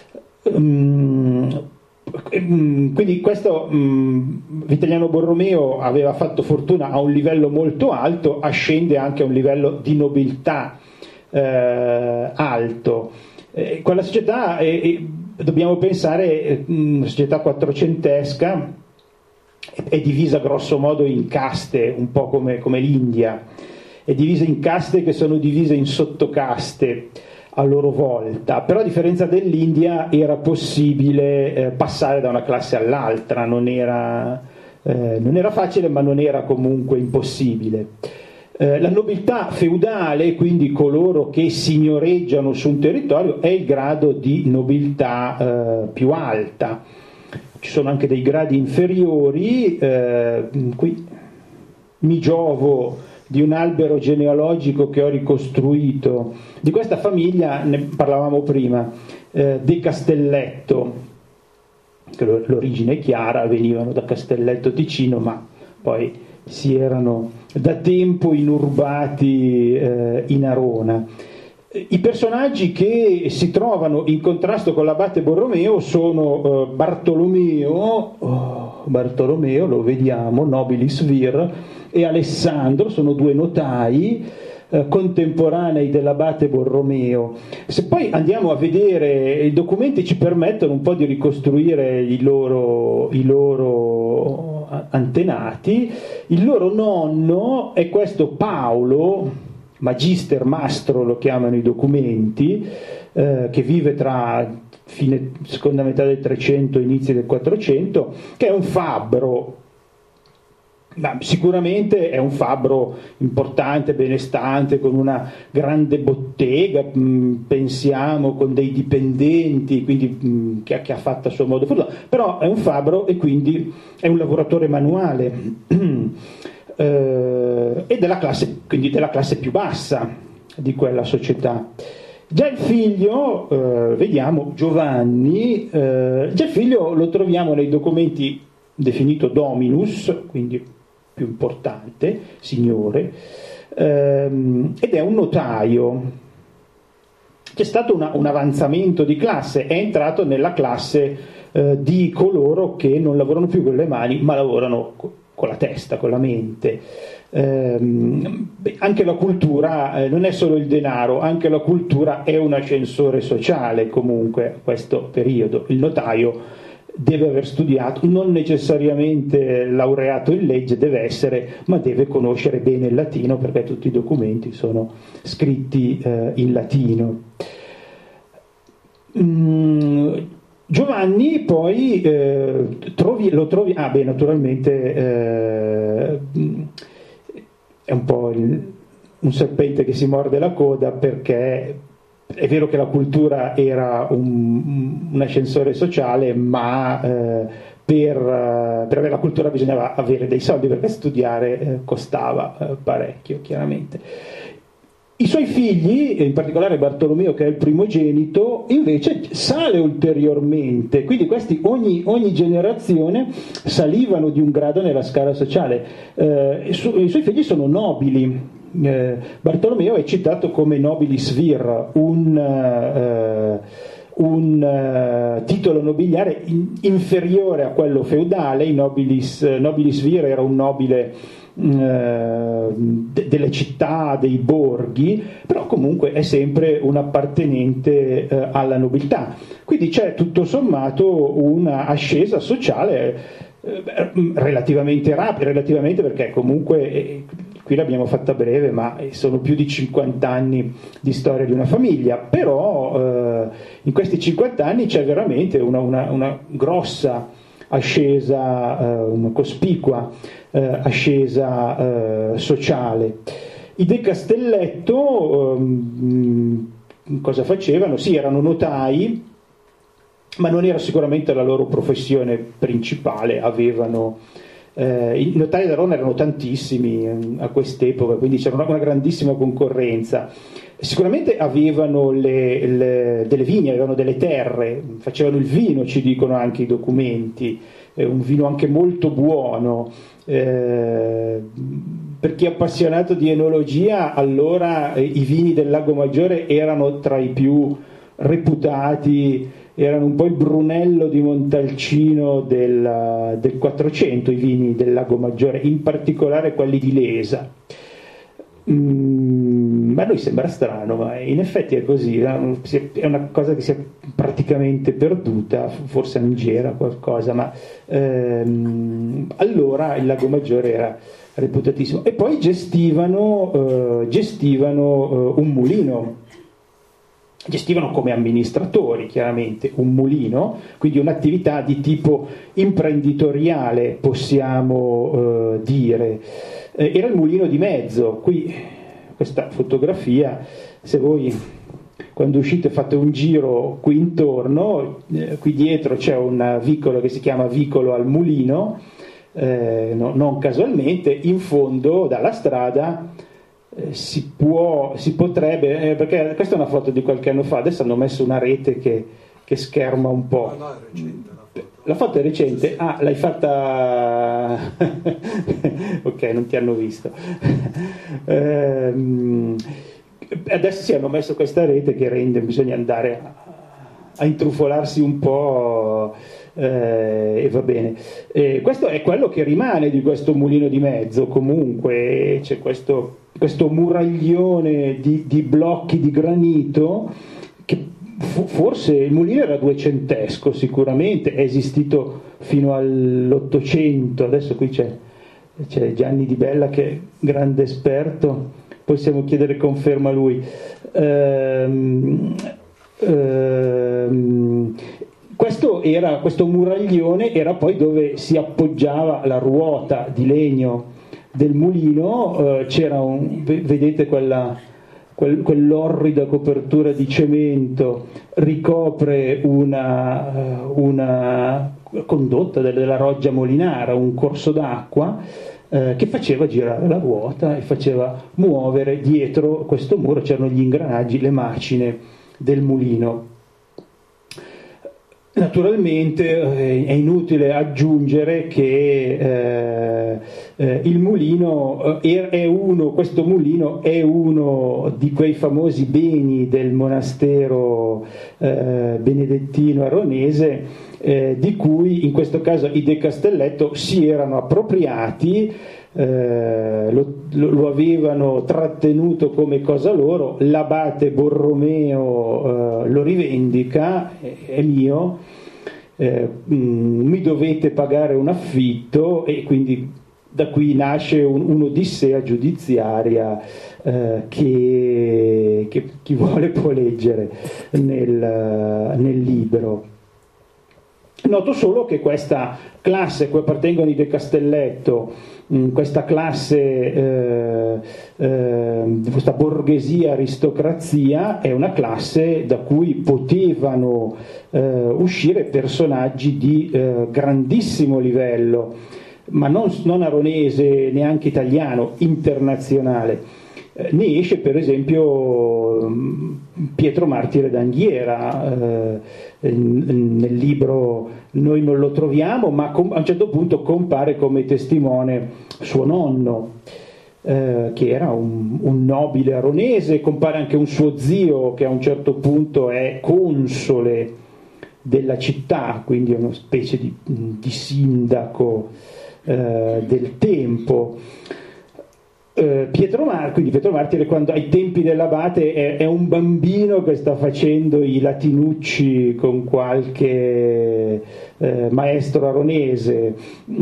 Um, quindi questo um, Vitaliano Borromeo aveva fatto fortuna a un livello molto alto, ascende anche a un livello di nobiltà eh, alto. Eh, quella società, eh, dobbiamo pensare, eh, una società quattrocentesca, è divisa grosso modo in caste, un po' come, come l'India, è divisa in caste che sono divise in sottocaste a loro volta, però a differenza dell'India era possibile eh, passare da una classe all'altra, non era, eh, non era facile, ma non era comunque impossibile. Eh, la nobiltà feudale, quindi coloro che signoreggiano su un territorio, è il grado di nobiltà eh, più alta. Ci sono anche dei gradi inferiori, eh, qui mi giovo di un albero genealogico che ho ricostruito di questa famiglia, ne parlavamo prima, eh, De Castelletto, che l'origine è chiara, venivano da Castelletto Ticino, ma poi si erano da tempo inurbati eh, in Arona. I personaggi che si trovano in contrasto con l'abate Borromeo sono eh, Bartolomeo, oh, Bartolomeo, lo vediamo, nobilis vir, e Alessandro, sono due notai eh, contemporanei dell'abate Borromeo. Se poi andiamo a vedere, i documenti ci permettono un po' di ricostruire i loro, i loro antenati. Il loro nonno è questo Paolo, Magister, mastro lo chiamano i documenti, eh, che vive tra fine seconda metà del trecento e inizi del quattrocento, che è un fabbro, ma sicuramente è un fabbro importante, benestante, con una grande bottega, mh, pensiamo, con dei dipendenti, quindi mh, che, che ha fatto a suo modo, però è un fabbro e quindi è un lavoratore manuale. Eh, e della classe, quindi della classe più bassa di quella società. Già il figlio, eh, vediamo Giovanni, eh, già il figlio lo troviamo nei documenti definito dominus, quindi più importante, signore, ehm, ed è un notaio. C'è stato una, un avanzamento di classe, è entrato nella classe eh, di coloro che non lavorano più con le mani, ma lavorano con la testa, con la mente. Eh, anche la cultura eh, non è solo il denaro, anche la cultura è un ascensore sociale comunque a questo periodo. Il notaio deve aver studiato, non necessariamente laureato in legge deve essere, ma deve conoscere bene il latino, perché tutti i documenti sono scritti eh, in latino. Mm, Giovanni poi eh, trovi, lo trovi, ah beh, naturalmente eh, è un po' il, un serpente che si morde la coda, perché è vero che la cultura era un, un ascensore sociale, ma eh, per, per avere la cultura bisognava avere dei soldi, perché studiare eh, costava eh, parecchio, chiaramente. I suoi figli, in particolare Bartolomeo, che è il primogenito, invece sale ulteriormente, quindi questi ogni, ogni generazione salivano di un grado nella scala sociale. Eh, i, su, i suoi figli sono nobili. Eh, Bartolomeo è citato come nobilis vir, un, eh, un uh, titolo nobiliare in, inferiore a quello feudale. I nobilis, nobilis vir era un nobile De, delle città, dei borghi, però comunque è sempre un appartenente eh, alla nobiltà. Quindi c'è tutto sommato una ascesa sociale eh, relativamente rapida, relativamente perché comunque eh, qui l'abbiamo fatta breve, ma sono più di cinquanta anni di storia di una famiglia, però eh, in questi cinquanta anni c'è veramente una, una, una grossa ascesa, eh, una cospicua eh, ascesa eh, sociale. I De Castelletto ehm, cosa facevano? Sì, erano notai, ma non era sicuramente la loro professione principale, avevano Eh, I notai da Verona erano tantissimi eh, a quest'epoca, quindi c'era una, una grandissima concorrenza. Sicuramente avevano le, le, delle vigne, avevano delle terre, facevano il vino, ci dicono anche i documenti, eh, un vino anche molto buono. Eh, per chi è appassionato di enologia, allora eh, i vini del Lago Maggiore erano tra i più reputati, erano un po' il Brunello di Montalcino del, del quattrocento, i vini del Lago Maggiore, in particolare quelli di Lesa. Mm, ma a noi sembra strano, ma in effetti è così, è una cosa che si è praticamente perduta, forse Angera qualcosa, ma ehm, allora il Lago Maggiore era reputatissimo. E poi gestivano, eh, gestivano eh, un mulino, gestivano come amministratori chiaramente un mulino, quindi un'attività di tipo imprenditoriale, possiamo eh, dire. Eh, era il mulino di mezzo. Qui questa fotografia, se voi quando uscite fate un giro qui intorno, eh, qui dietro c'è un vicolo che si chiama Vicolo al Mulino, eh, no, non casualmente, in fondo dalla strada eh, si può, si potrebbe, eh, perché questa è una foto di qualche anno fa, adesso hanno messo una rete che, che scherma un po'. No, no, è recente. La foto è recente? Ah, l'hai fatta... ok, non ti hanno visto. ehm, adesso si hanno messo questa rete che rende, bisogna andare a, a intrufolarsi un po' eh, e va bene. Eh, questo è quello che rimane di questo mulino di mezzo, comunque c'è questo, questo muraglione di, di blocchi di granito che forse il mulino era duecentesco, sicuramente è esistito fino all'Ottocento. Adesso qui c'è, c'è Gianni Di Bella che è grande esperto, possiamo chiedere conferma a lui. Ehm, ehm, questo, era, questo muraglione era poi dove si appoggiava la ruota di legno del mulino, eh, c'era un, vedete quella quell'orrida copertura di cemento ricopre una, una condotta della Roggia Molinara, un corso d'acqua eh, che faceva girare la ruota e faceva muovere dietro questo muro, c'erano gli ingranaggi, le macine del mulino. Naturalmente eh, è inutile aggiungere che eh, eh, il mulino eh, è uno, questo mulino è uno di quei famosi beni del monastero eh, benedettino aronese, eh, di cui in questo caso i De Castelletto si erano appropriati. Eh, lo, lo avevano trattenuto come cosa loro, l'abate Borromeo eh, lo rivendica, è, è mio, eh, mh, mi dovete pagare un affitto, e quindi da qui nasce un, un'odissea giudiziaria eh, che, che chi vuole può leggere nel, nel libro. Noto solo che questa classe a cui appartengono i De Castelletto, questa classe, eh, eh, questa borghesia aristocrazia, è una classe da cui potevano eh, uscire personaggi di eh, grandissimo livello, ma non, non aronese, neanche italiano, internazionale. Eh, ne esce per esempio Pietro Martire d'Anghiera, eh, nel libro noi non lo troviamo, ma com- a un certo punto compare come testimone suo nonno, eh, che era un, un nobile aronese, compare anche un suo zio che a un certo punto è console della città, quindi è una specie di, di sindaco eh, del tempo. Pietro Mar- quindi Pietro Martire, quando ai tempi dell'abate è, è un bambino che sta facendo i latinucci con qualche eh, maestro aronese,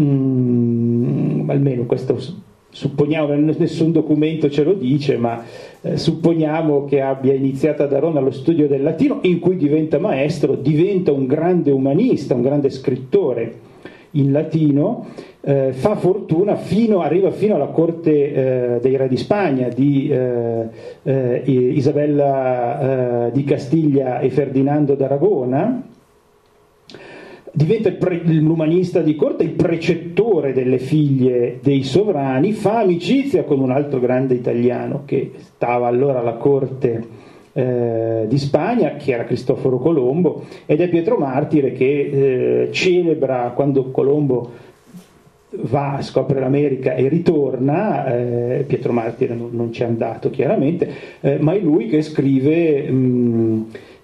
mm, almeno questo supponiamo, nessun documento ce lo dice, ma eh, supponiamo che abbia iniziato ad Arona lo studio del latino, in cui diventa maestro, diventa un grande umanista, un grande scrittore in latino. Eh, fa fortuna, fino, arriva fino alla corte eh, dei re di Spagna, di eh, eh, Isabella eh, di Castiglia e Ferdinando d'Aragona, diventa il pre, l'umanista di corte, il precettore delle figlie dei sovrani, fa amicizia con un altro grande italiano che stava allora alla corte eh, di Spagna, che era Cristoforo Colombo, ed è Pietro Martire che eh, celebra quando Colombo va, scopre l'America e ritorna. eh, Pietro Martire non, non c'è andato chiaramente, eh, ma è lui che scrive mh,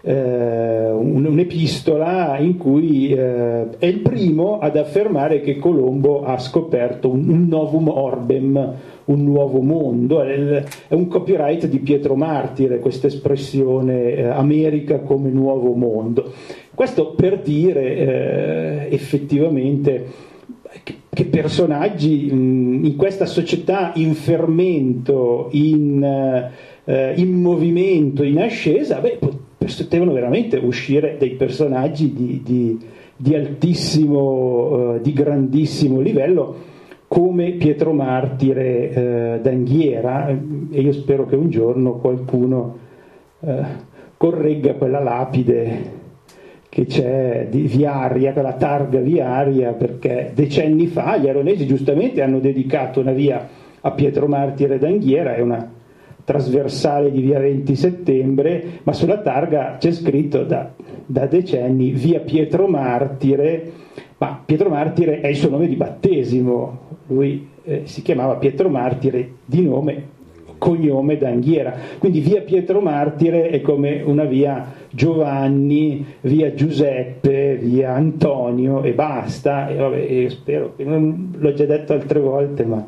eh, un, un'epistola in cui eh, è il primo ad affermare che Colombo ha scoperto un, un novum orbem, un nuovo mondo. È, è un copyright di Pietro Martire questa espressione, eh, America come nuovo mondo. Questo per dire eh, effettivamente che personaggi in questa società in fermento, in, eh, in movimento, in ascesa, beh, potevano veramente uscire dei personaggi di, di, di altissimo, eh, di grandissimo livello, come Pietro Martire eh, d'Anghiera, e io spero che un giorno qualcuno eh, corregga quella lapide che c'è di viaria, quella targa viaria, perché decenni fa gli aronesi giustamente hanno dedicato una via a Pietro Martire d'Anghiera, è una trasversale di via venti settembre, ma sulla targa c'è scritto da, da decenni via Pietro Martire, ma Pietro Martire è il suo nome di battesimo, lui eh, si chiamava Pietro Martire di nome, cognome d'Anghiera, quindi via Pietro Martire è come una via Giovanni, via Giuseppe, via Antonio e basta. E vabbè, io spero che non l'ho già detto altre volte, ma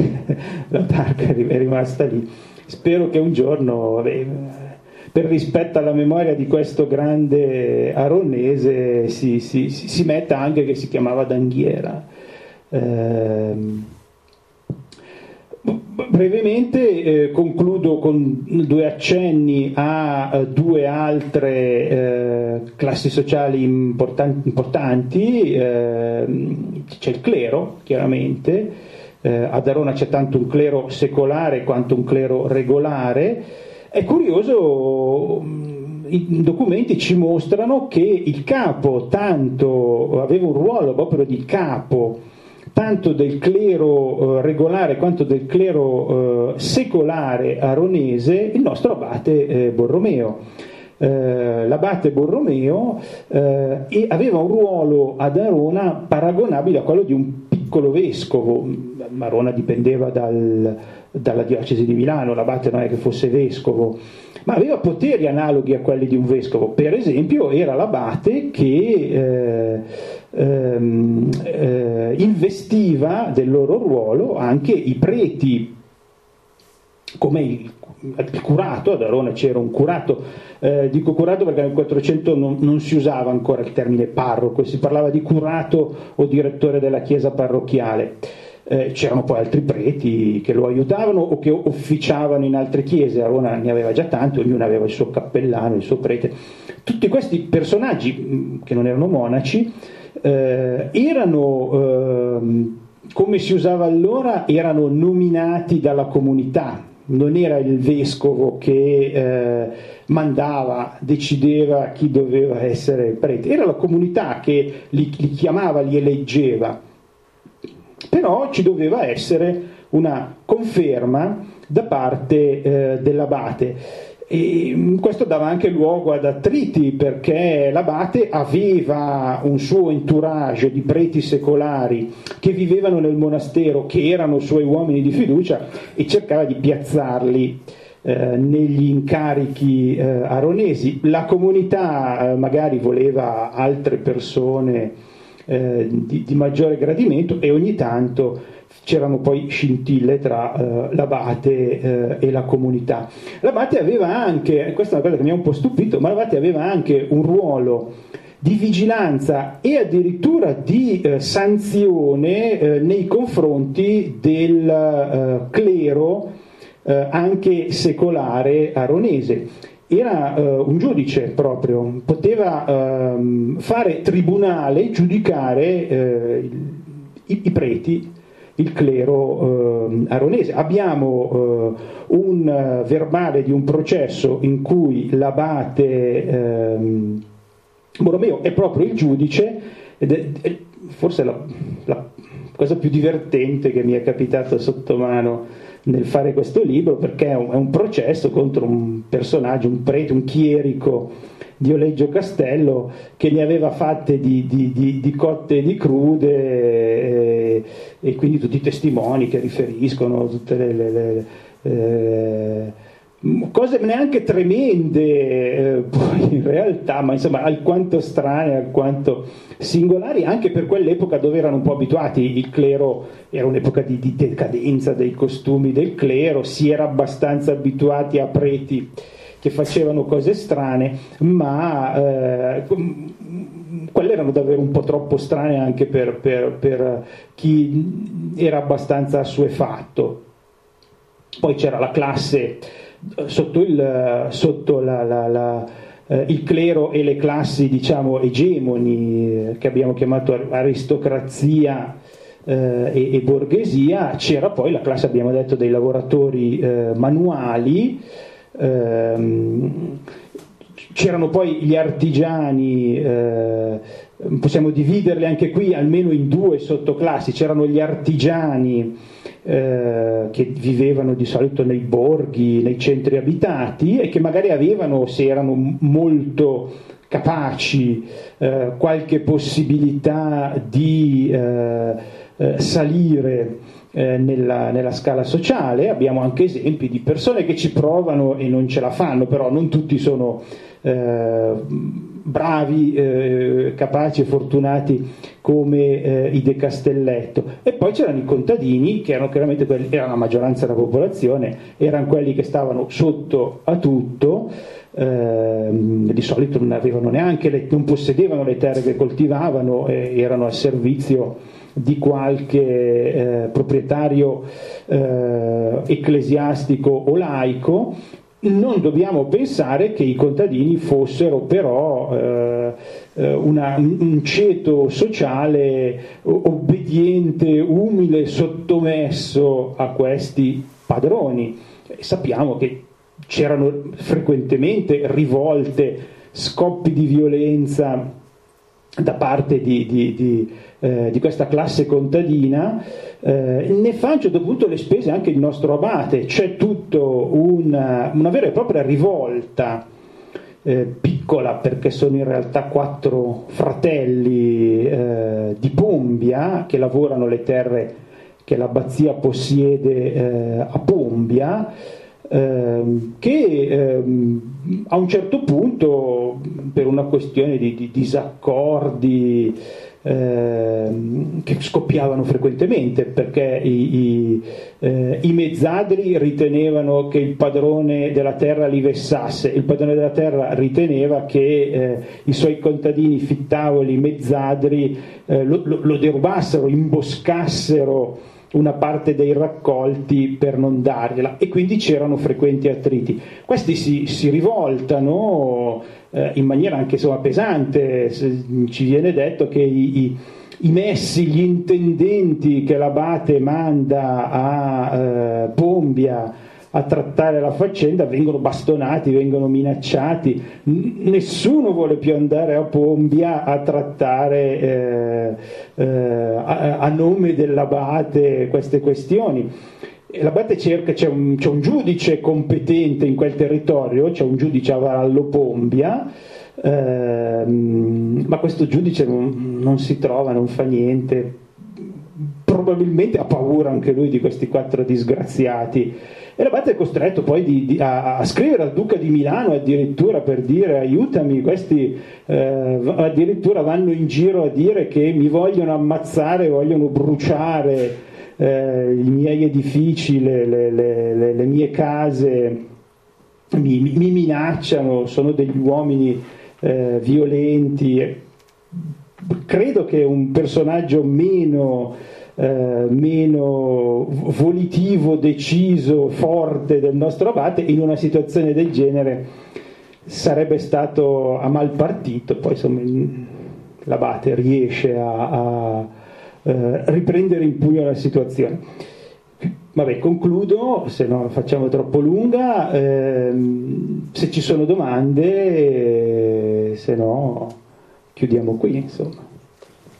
la targa è rimasta lì. Spero che un giorno, vabbè, per rispetto alla memoria di questo grande aronese, si, si, si metta anche che si chiamava d'Anghiera. Ehm, Brevemente eh, concludo con due accenni a eh, due altre eh, classi sociali importan- importanti. Eh, c'è il clero, chiaramente, eh, ad Arona c'è tanto un clero secolare quanto un clero regolare. È curioso, i documenti ci mostrano che il capo tanto aveva un ruolo proprio di capo tanto del clero eh, regolare quanto del clero eh, secolare aronese, il nostro abate eh, Borromeo. Eh, l'abate Borromeo eh, e aveva un ruolo ad Arona paragonabile a quello di un piccolo vescovo. Arona dipendeva dal, dalla diocesi di Milano, l'abate non è che fosse vescovo, ma aveva poteri analoghi a quelli di un vescovo. Per esempio era l'abate che eh, ehm, eh, investiva del loro ruolo anche i preti, come il, il curato. Ad Arona c'era un curato, eh, dico curato perché nel quattrocento non, non si usava ancora il termine parroco, si parlava di curato o direttore della chiesa parrocchiale. Eh, c'erano poi altri preti che lo aiutavano o che officiavano in altre chiese. Arona ne aveva già tanti, ognuno aveva il suo cappellano, il suo prete. Tutti questi personaggi, che non erano monaci, eh, erano, eh, come si usava allora, erano nominati dalla comunità. Non era il vescovo che eh, mandava, decideva chi doveva essere prete, era la comunità che li, li chiamava, li eleggeva. Però ci doveva essere una conferma da parte eh, dell'abate, e questo dava anche luogo ad attriti, perché l'abate aveva un suo entourage di preti secolari che vivevano nel monastero, che erano suoi uomini di fiducia, e cercava di piazzarli eh, negli incarichi eh, aronesi. La comunità eh, magari voleva altre persone Eh, di, di maggiore gradimento, e ogni tanto c'erano poi scintille tra eh, l'abate eh, e la comunità. L'abate aveva anche, questa è una cosa che mi ha un po' stupito, ma l'abate aveva anche un ruolo di vigilanza e addirittura di eh, sanzione eh, nei confronti del eh, clero eh, anche secolare aronese. Era uh, un giudice proprio, poteva uh, fare tribunale, giudicare uh, i, i preti, il clero uh, aronese. Abbiamo uh, un uh, verbale di un processo in cui l'abate uh, Borromeo è proprio il giudice, ed è, è forse la, la cosa più divertente che mi è capitato sotto mano nel fare questo libro, perché è un, è un processo contro un personaggio, un prete, un chierico di Oleggio Castello, che ne aveva fatte di, di, di, di cotte e di crude, e, e quindi tutti i testimoni che riferiscono, tutte le, le, le eh, cose neanche tremende eh, poi in realtà, ma insomma alquanto strane, alquanto singolari, anche per quell'epoca dove erano un po' abituati. Il clero era un'epoca di, di decadenza dei costumi del clero, si era abbastanza abituati a preti che facevano cose strane, ma eh, quelle erano davvero un po' troppo strane anche per, per, per chi era abbastanza assuefatto. Poi c'era la classe sotto il, sotto la, la, la, eh, il clero e le classi, diciamo, egemoni, che abbiamo chiamato aristocrazia eh, e, e borghesia. C'era poi la classe, abbiamo detto, dei lavoratori eh, manuali. C'erano poi gli artigiani, eh, possiamo dividerli anche qui almeno in due sottoclassi. C'erano gli artigiani eh, che vivevano di solito nei borghi, nei centri abitati, e che magari avevano, se erano molto capaci, eh, qualche possibilità di eh, eh, salire Eh, nella, nella scala sociale. Abbiamo anche esempi di persone che ci provano e non ce la fanno, però non tutti sono eh, bravi, eh, capaci e fortunati come eh, i De Castelletto. E poi c'erano i contadini, che erano chiaramente quelli, era la maggioranza della popolazione, erano quelli che stavano sotto a tutto. Eh, di solito non avevano neanche le, non possedevano le terre che coltivavano, e erano al servizio di qualche eh, proprietario eh, ecclesiastico o laico. Non dobbiamo pensare che i contadini fossero però eh, una, un ceto sociale obbediente, umile, sottomesso a questi padroni. Sappiamo che c'erano frequentemente rivolte, scoppi di violenza da parte di, di, di, eh, di questa classe contadina. Eh, ne fa a un certo punto le spese anche il nostro abate. C'è tutto una, una vera e propria rivolta, eh, piccola perché sono in realtà quattro fratelli eh, di Pombia che lavorano le terre che l'abbazia possiede eh, a Pombia, Ehm, che ehm, a un certo punto, per una questione di, di disaccordi ehm, che scoppiavano frequentemente, perché i, i, eh, i mezzadri ritenevano che il padrone della terra li vessasse, il padrone della terra riteneva che eh, i suoi contadini fittavoli mezzadri eh, lo, lo, lo derubassero, imboscassero una parte dei raccolti per non dargliela, e quindi c'erano frequenti attriti. Questi si, si rivoltano eh, in maniera anche insomma pesante. Ci viene detto che i, i, i messi, gli intendenti che l'abate manda a eh, Pombia a trattare la faccenda vengono bastonati, vengono minacciati. Nessuno vuole più andare a Pombia a trattare eh, eh, a, a nome dell'abate queste questioni. E l'abate cerca, c'è un, c'è un giudice competente in quel territorio, c'è un giudice a Varallo Pombia, eh, ma questo giudice non, non si trova, non fa niente, probabilmente ha paura anche lui di questi quattro disgraziati. E l'abate è costretto poi di, di, a, a scrivere al duca di Milano addirittura per dire: aiutami, questi eh, addirittura vanno in giro a dire che mi vogliono ammazzare, vogliono bruciare eh, i miei edifici, le, le, le, le mie case, mi, mi, mi minacciano, sono degli uomini eh, violenti. Credo che un personaggio meno Eh, meno volitivo, deciso, forte del nostro abate in una situazione del genere sarebbe stato a mal partito. Poi insomma l'abate riesce a, a eh, riprendere in pugno la situazione. Vabbè, concludo, se no facciamo troppo lunga. Eh, se ci sono domande, eh, se no chiudiamo qui, insomma.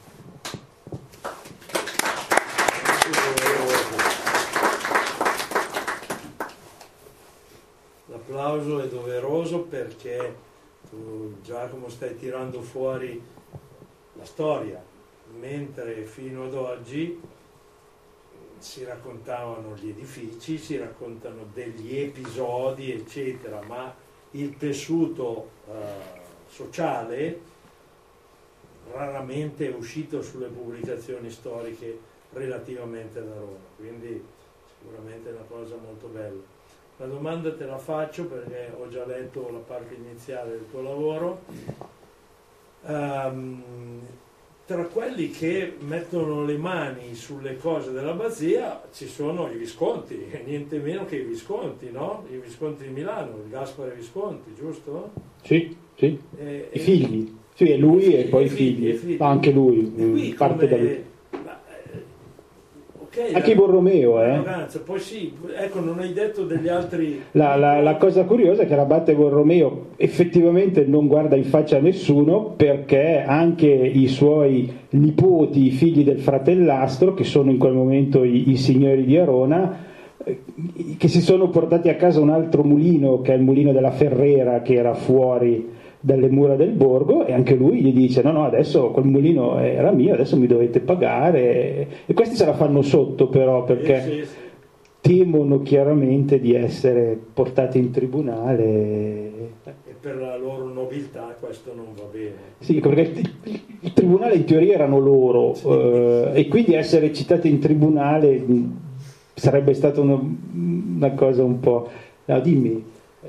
tu Giacomo stai tirando fuori la storia, mentre fino ad oggi si raccontavano gli edifici, si raccontano degli episodi eccetera, ma il tessuto eh, sociale raramente è uscito sulle pubblicazioni storiche relativamente da Roma, quindi sicuramente è una cosa molto bella. La domanda te la faccio perché ho già letto la parte iniziale del tuo lavoro. Um, tra quelli che mettono le mani sulle cose dell'abbazia ci sono i Visconti, niente meno che i Visconti, no? I Visconti di Milano, il Gaspare Visconti, giusto? Sì, sì. E, I figli. Sì, è lui e, e poi i figli, figli. Ma anche lui, e qui parte come... da lui. Ma, eh, okay, anche i Borromeo, eh. Poi sì, ecco, non hai detto degli altri... La, la, la cosa curiosa è che l'abate Borromeo effettivamente non guarda in faccia a nessuno, perché anche i suoi nipoti, i figli del fratellastro, che sono in quel momento i, i signori di Arona, che si sono portati a casa un altro mulino, che è il mulino della Ferrera, che era fuori dalle mura del borgo, e anche lui gli dice no no adesso quel mulino era mio, adesso mi dovete pagare, e questi se la fanno sotto però, perché sì, sì, sì. temono chiaramente di essere portati in tribunale, e per la loro nobiltà questo non va bene. Sì, perché il, il tribunale in teoria erano loro, sì. eh, e quindi essere citati in tribunale sarebbe stata una, una cosa un po'... No, dimmi.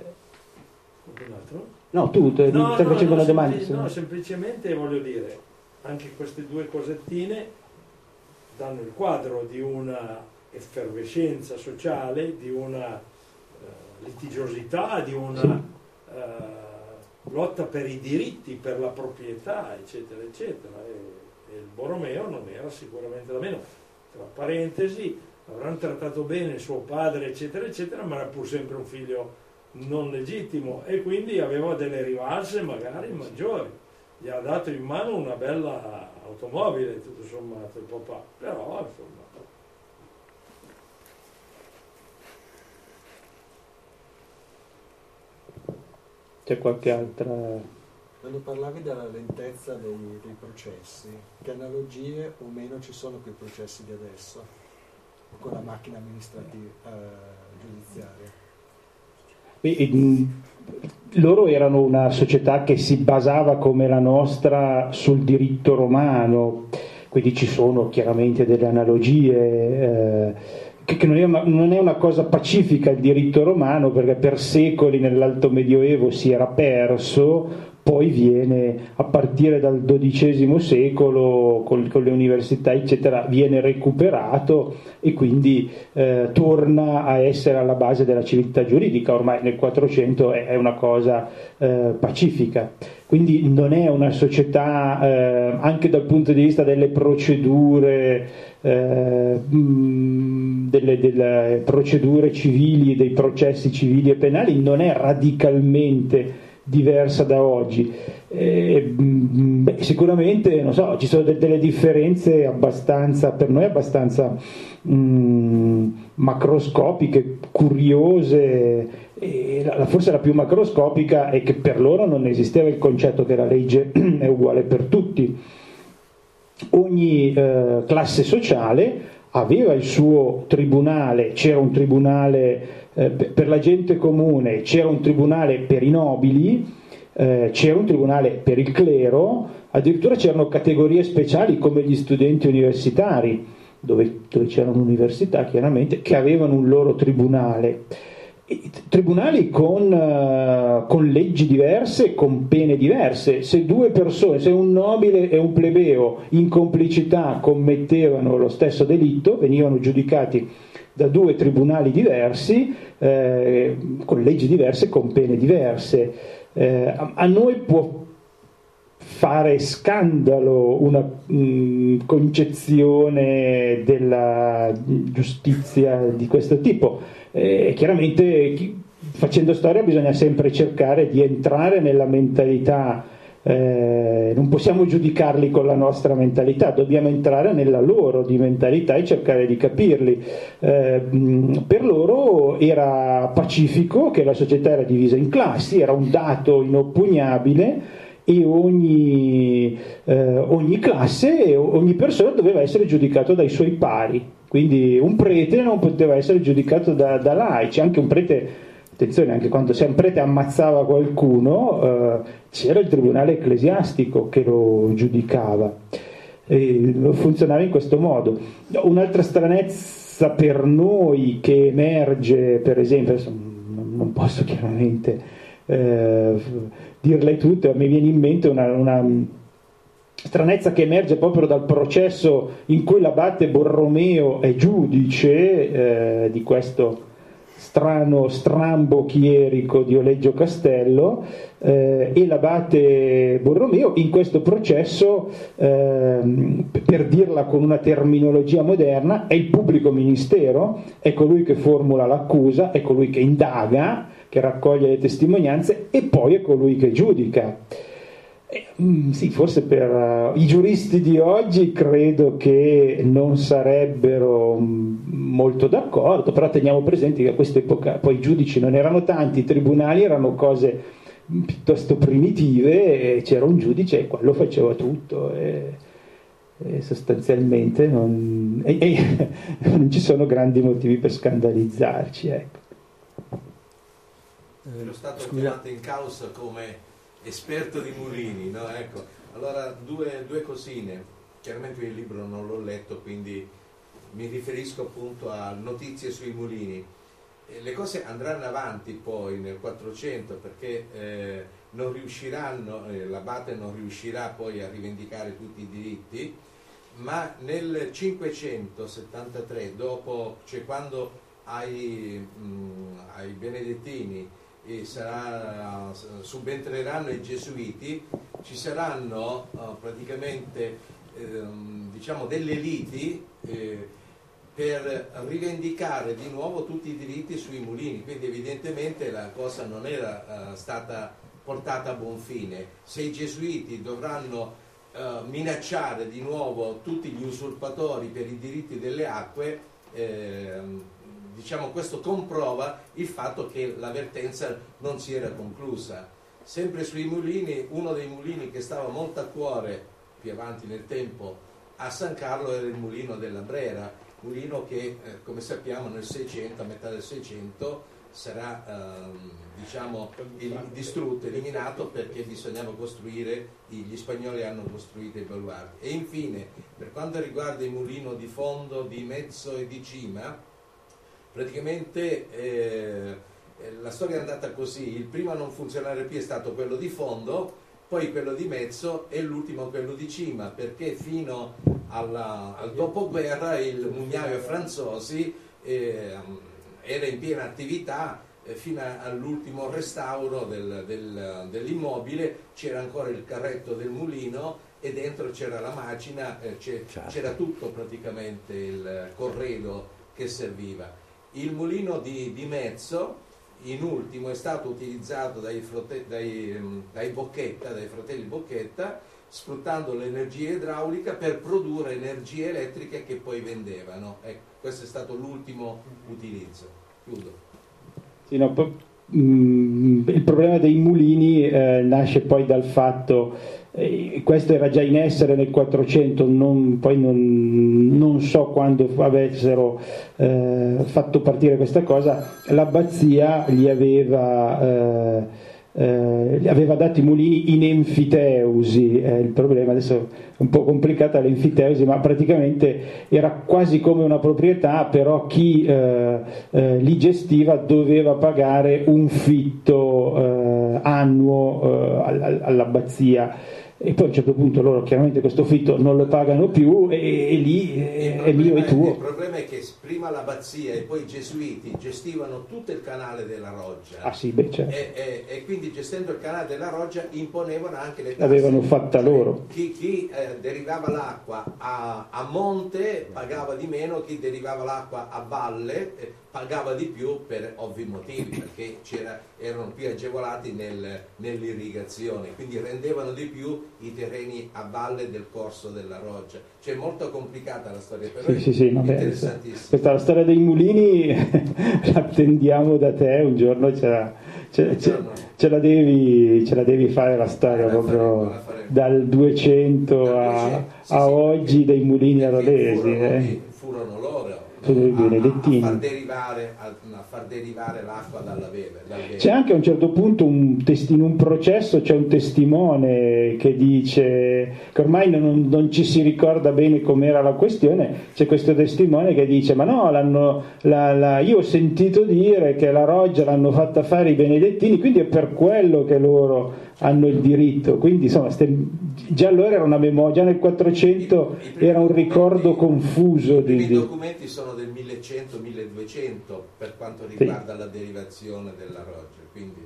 No, tu stai no, facendo no, una domanda. Sempli- no, semplicemente voglio dire, anche queste due cosettine danno il quadro di una effervescenza sociale, di una uh, litigiosità, di una sì. uh, lotta per i diritti, per la proprietà, eccetera, eccetera. E, e il Borromeo non era sicuramente da meno. Tra parentesi, avranno trattato bene suo padre, eccetera, eccetera, ma era pur sempre un figlio non legittimo e quindi aveva delle rivalse magari maggiori. Gli ha dato in mano una bella automobile, tutto sommato, il papà, però insomma. C'è qualche altra... Quando parlavi della lentezza dei, dei processi, che analogie o meno ci sono con i processi di adesso, con la macchina amministrativa eh, giudiziaria? E, e, loro erano una società che si basava come la nostra sul diritto romano, quindi ci sono chiaramente delle analogie, eh, che, che non, è una, non è una cosa pacifica il diritto romano, perché per secoli nell'Alto Medioevo si era perso, poi viene a partire dal dodicesimo secolo con, con le università eccetera viene recuperato e quindi eh, torna a essere alla base della civiltà giuridica. Ormai nel quattrocento è, è una cosa eh, pacifica, quindi non è una società eh, anche dal punto di vista delle procedure eh, mh, delle, delle procedure civili, dei processi civili e penali, non è radicalmente diversa da oggi. Eh, beh, sicuramente non so, ci sono de- delle differenze abbastanza, per noi abbastanza mh, macroscopiche, curiose, e la, forse la più macroscopica è che per loro non esisteva il concetto che la legge è uguale per tutti. Ogni eh, classe sociale aveva il suo tribunale, c'era un tribunale eh, per la gente comune, c'era un tribunale per i nobili, eh, c'era un tribunale per il clero, addirittura c'erano categorie speciali come gli studenti universitari, dove, dove c'erano università chiaramente, che avevano un loro tribunale. Tribunali con, uh, con leggi diverse, con pene diverse. Se due persone, se un nobile e un plebeo in complicità commettevano lo stesso delitto, venivano giudicati da due tribunali diversi, eh, con leggi diverse, con pene diverse. Eh, a, a noi può fare scandalo una mh, concezione della giustizia di questo tipo. Eh, chiaramente chi, facendo storia bisogna sempre cercare di entrare nella mentalità Eh, non possiamo giudicarli con la nostra mentalità, dobbiamo entrare nella loro di mentalità e cercare di capirli. Eh, per loro era pacifico che la società era divisa in classi, era un dato inoppugnabile, e ogni, eh, ogni classe, ogni persona doveva essere giudicato dai suoi pari. Quindi un prete non poteva essere giudicato da, da laici, anche un prete. Attenzione, anche quando se un prete ammazzava qualcuno eh, c'era il tribunale ecclesiastico che lo giudicava, e funzionava in questo modo. Un'altra stranezza per noi che emerge, per esempio, adesso non posso chiaramente eh, dirle tutte, mi viene in mente una, una stranezza che emerge proprio dal processo in cui l'abate Borromeo è giudice eh, di questo strano strambo chierico di Oleggio Castello, eh, e l'abate Borromeo in questo processo, eh, per dirla con una terminologia moderna, è il pubblico ministero, è colui che formula l'accusa, è colui che indaga, che raccoglie le testimonianze, e poi è colui che giudica. Eh, sì, forse per uh, i giuristi di oggi credo che non sarebbero um, molto d'accordo, però teniamo presente che a quest'epoca poi i giudici non erano tanti, i tribunali erano cose piuttosto primitive, e c'era un giudice e quello faceva tutto, e, e sostanzialmente non, e, e, non ci sono grandi motivi per scandalizzarci, ecco. Ero stato chiamato in causa come esperto di mulini, no? Ecco, allora due, due cosine. Chiaramente il libro non l'ho letto, quindi mi riferisco appunto a notizie sui mulini. E le cose andranno avanti poi nel quattrocento, perché eh, non riusciranno, eh, l'abate non riuscirà poi a rivendicare tutti i diritti, ma nel cinquecentosettantatré, dopo, cioè quando ai, mh, ai benedettini e sarà, subentreranno i gesuiti, ci saranno uh, praticamente ehm, diciamo delle liti eh, per rivendicare di nuovo tutti i diritti sui mulini, quindi evidentemente la cosa non era uh, stata portata a buon fine. Se i gesuiti dovranno uh, minacciare di nuovo tutti gli usurpatori per i diritti delle acque, eh, diciamo questo comprova il fatto che l'avvertenza non si era conclusa. Sempre sui mulini, uno dei mulini che stava molto a cuore più avanti nel tempo a San Carlo era il mulino della Brera, mulino che eh, come sappiamo nel Seicento, a metà del Seicento, sarà ehm, diciamo distrutto, eliminato, perché bisognava costruire, gli spagnoli hanno costruito i baluardi. E infine, per quanto riguarda il mulino di Fondo, di Mezzo e di Cima, praticamente eh, la storia è andata così: il primo a non funzionare più è stato quello di Fondo, poi quello di Mezzo e l'ultimo quello di Cima, perché fino alla, al dopoguerra il mugnaio Franzosi eh, era in piena attività, eh, fino all'ultimo restauro del, del, dell'immobile c'era ancora il carretto del mulino e dentro c'era la macina, eh, c'era tutto praticamente, il corredo che serviva. Il mulino di, di Mezzo in ultimo è stato utilizzato dai, frote, dai, dai Bocchetta, dai fratelli Bocchetta, sfruttando l'energia idraulica per produrre energia elettrica che poi vendevano. Ecco, questo è stato l'ultimo utilizzo. Chiudo. Sì, no, po- mh, il problema dei mulini eh, nasce poi dal fatto, eh, questo era già in essere nel quattrocento, non, poi non, non so quando avessero eh, fatto partire questa cosa, l'abbazia gli aveva... Eh, Eh, aveva dato i mulini in enfiteusi, eh, il problema adesso è un po' complicata l'enfiteusi, ma praticamente era quasi come una proprietà, però chi eh, eh, li gestiva doveva pagare un fitto eh, annuo eh, all'abbazia, e poi a un certo punto loro chiaramente questo fitto non lo pagano più, e, e lì eh, è mio e tuo. Il problema è che prima l'abbazia e poi i gesuiti gestivano tutto il canale della Roggia. Ah sì, beh, certo. e, e, e quindi quindi gestendo il canale della Roggia imponevano anche le tasse. L'avevano fatta loro. Chi, chi eh, derivava l'acqua a, a monte pagava di meno, chi derivava l'acqua a valle eh, pagava di più per ovvi motivi, perché c'era, erano più agevolati nel, nell'irrigazione, quindi rendevano di più i terreni a valle del corso della Roggia. Cioè molto complicata la storia, però sì, è sì, sì, interessantissima. Questa la storia dei mulini la attendiamo da te, un giorno ce la, ce, ce, ce la, devi, ce la devi fare la storia, la proprio faremo, faremo. Dal duecento, dal duecento a, sì, a sì, oggi dei mulini arodesi. Furono, eh. furono loro A, a, far derivare, a, a far derivare l'acqua dalla Veve, dal Veve. C'è anche a un certo punto un testi, in un processo c'è un testimone che dice che ormai non, non ci si ricorda bene com'era la questione, c'è questo testimone che dice ma no, l'hanno, la, la, io ho sentito dire che la Roggia l'hanno fatta fare i benedettini, quindi è per quello che loro hanno il diritto, quindi insomma ste, già allora era una memoria, già nel quattrocento I, era un ricordo confuso. I primi di, documenti sono del millecento milleduecento per quanto riguarda sì. la derivazione della Roggia, quindi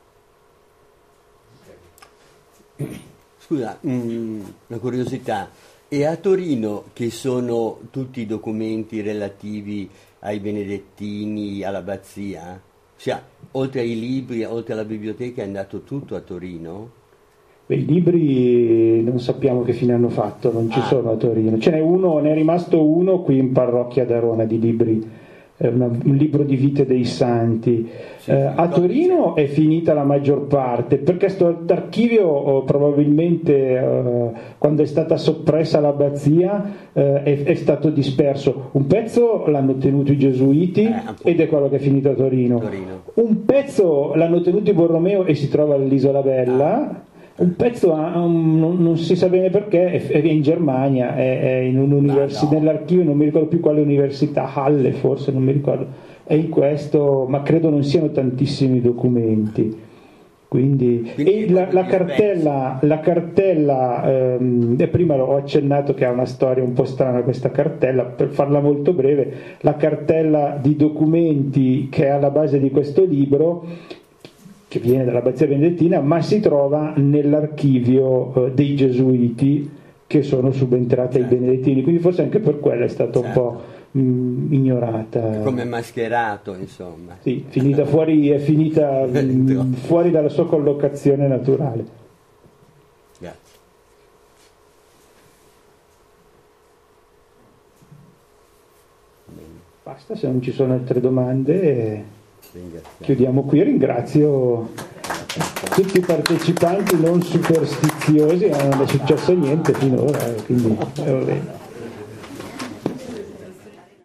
okay. Scusa, mh, una curiosità, e a Torino che sono tutti i documenti relativi ai benedettini, all'abbazia? Cioè, oltre ai libri, oltre alla biblioteca è andato tutto a Torino? Beh, i libri non sappiamo che fine hanno fatto, non ci ah. sono a Torino. Ce n'è uno, ne è rimasto uno qui in parrocchia ad Arona di libri, eh, una, un libro di vite dei santi. Sì, eh, a Torino è finita la maggior parte, perché questo archivio oh, probabilmente eh, quando è stata soppressa l'abbazia eh, è, è stato disperso. Un pezzo l'hanno tenuto i gesuiti eh, ed è quello che è finito a Torino. Torino. Un pezzo l'hanno tenuto i Borromeo e si trova all'Isola Bella. Ah. Un pezzo um, non, non si sa bene perché è, è in Germania, è, è in un'università, no. nell'archivio non mi ricordo più quale università, Halle forse, non mi ricordo, è in questo, ma credo non siano tantissimi documenti. Quindi, Quindi e la, la cartella, la cartella ehm, e prima ho accennato che ha una storia un po' strana questa cartella, per farla molto breve, la cartella di documenti che è alla base di questo libro che viene dall'Abbazia Benedettina, ma si trova nell'archivio eh, dei Gesuiti che sono subentrati certo. ai Benedettini, quindi forse anche per quello è stata certo. un po' mh, ignorata. Come mascherato, insomma. Sì, finita fuori, è finita mh, fuori dalla sua collocazione naturale. Grazie. Basta, se non ci sono altre domande... Chiudiamo qui, ringrazio tutti i partecipanti non superstiziosi, non è successo niente finora, quindi va bene.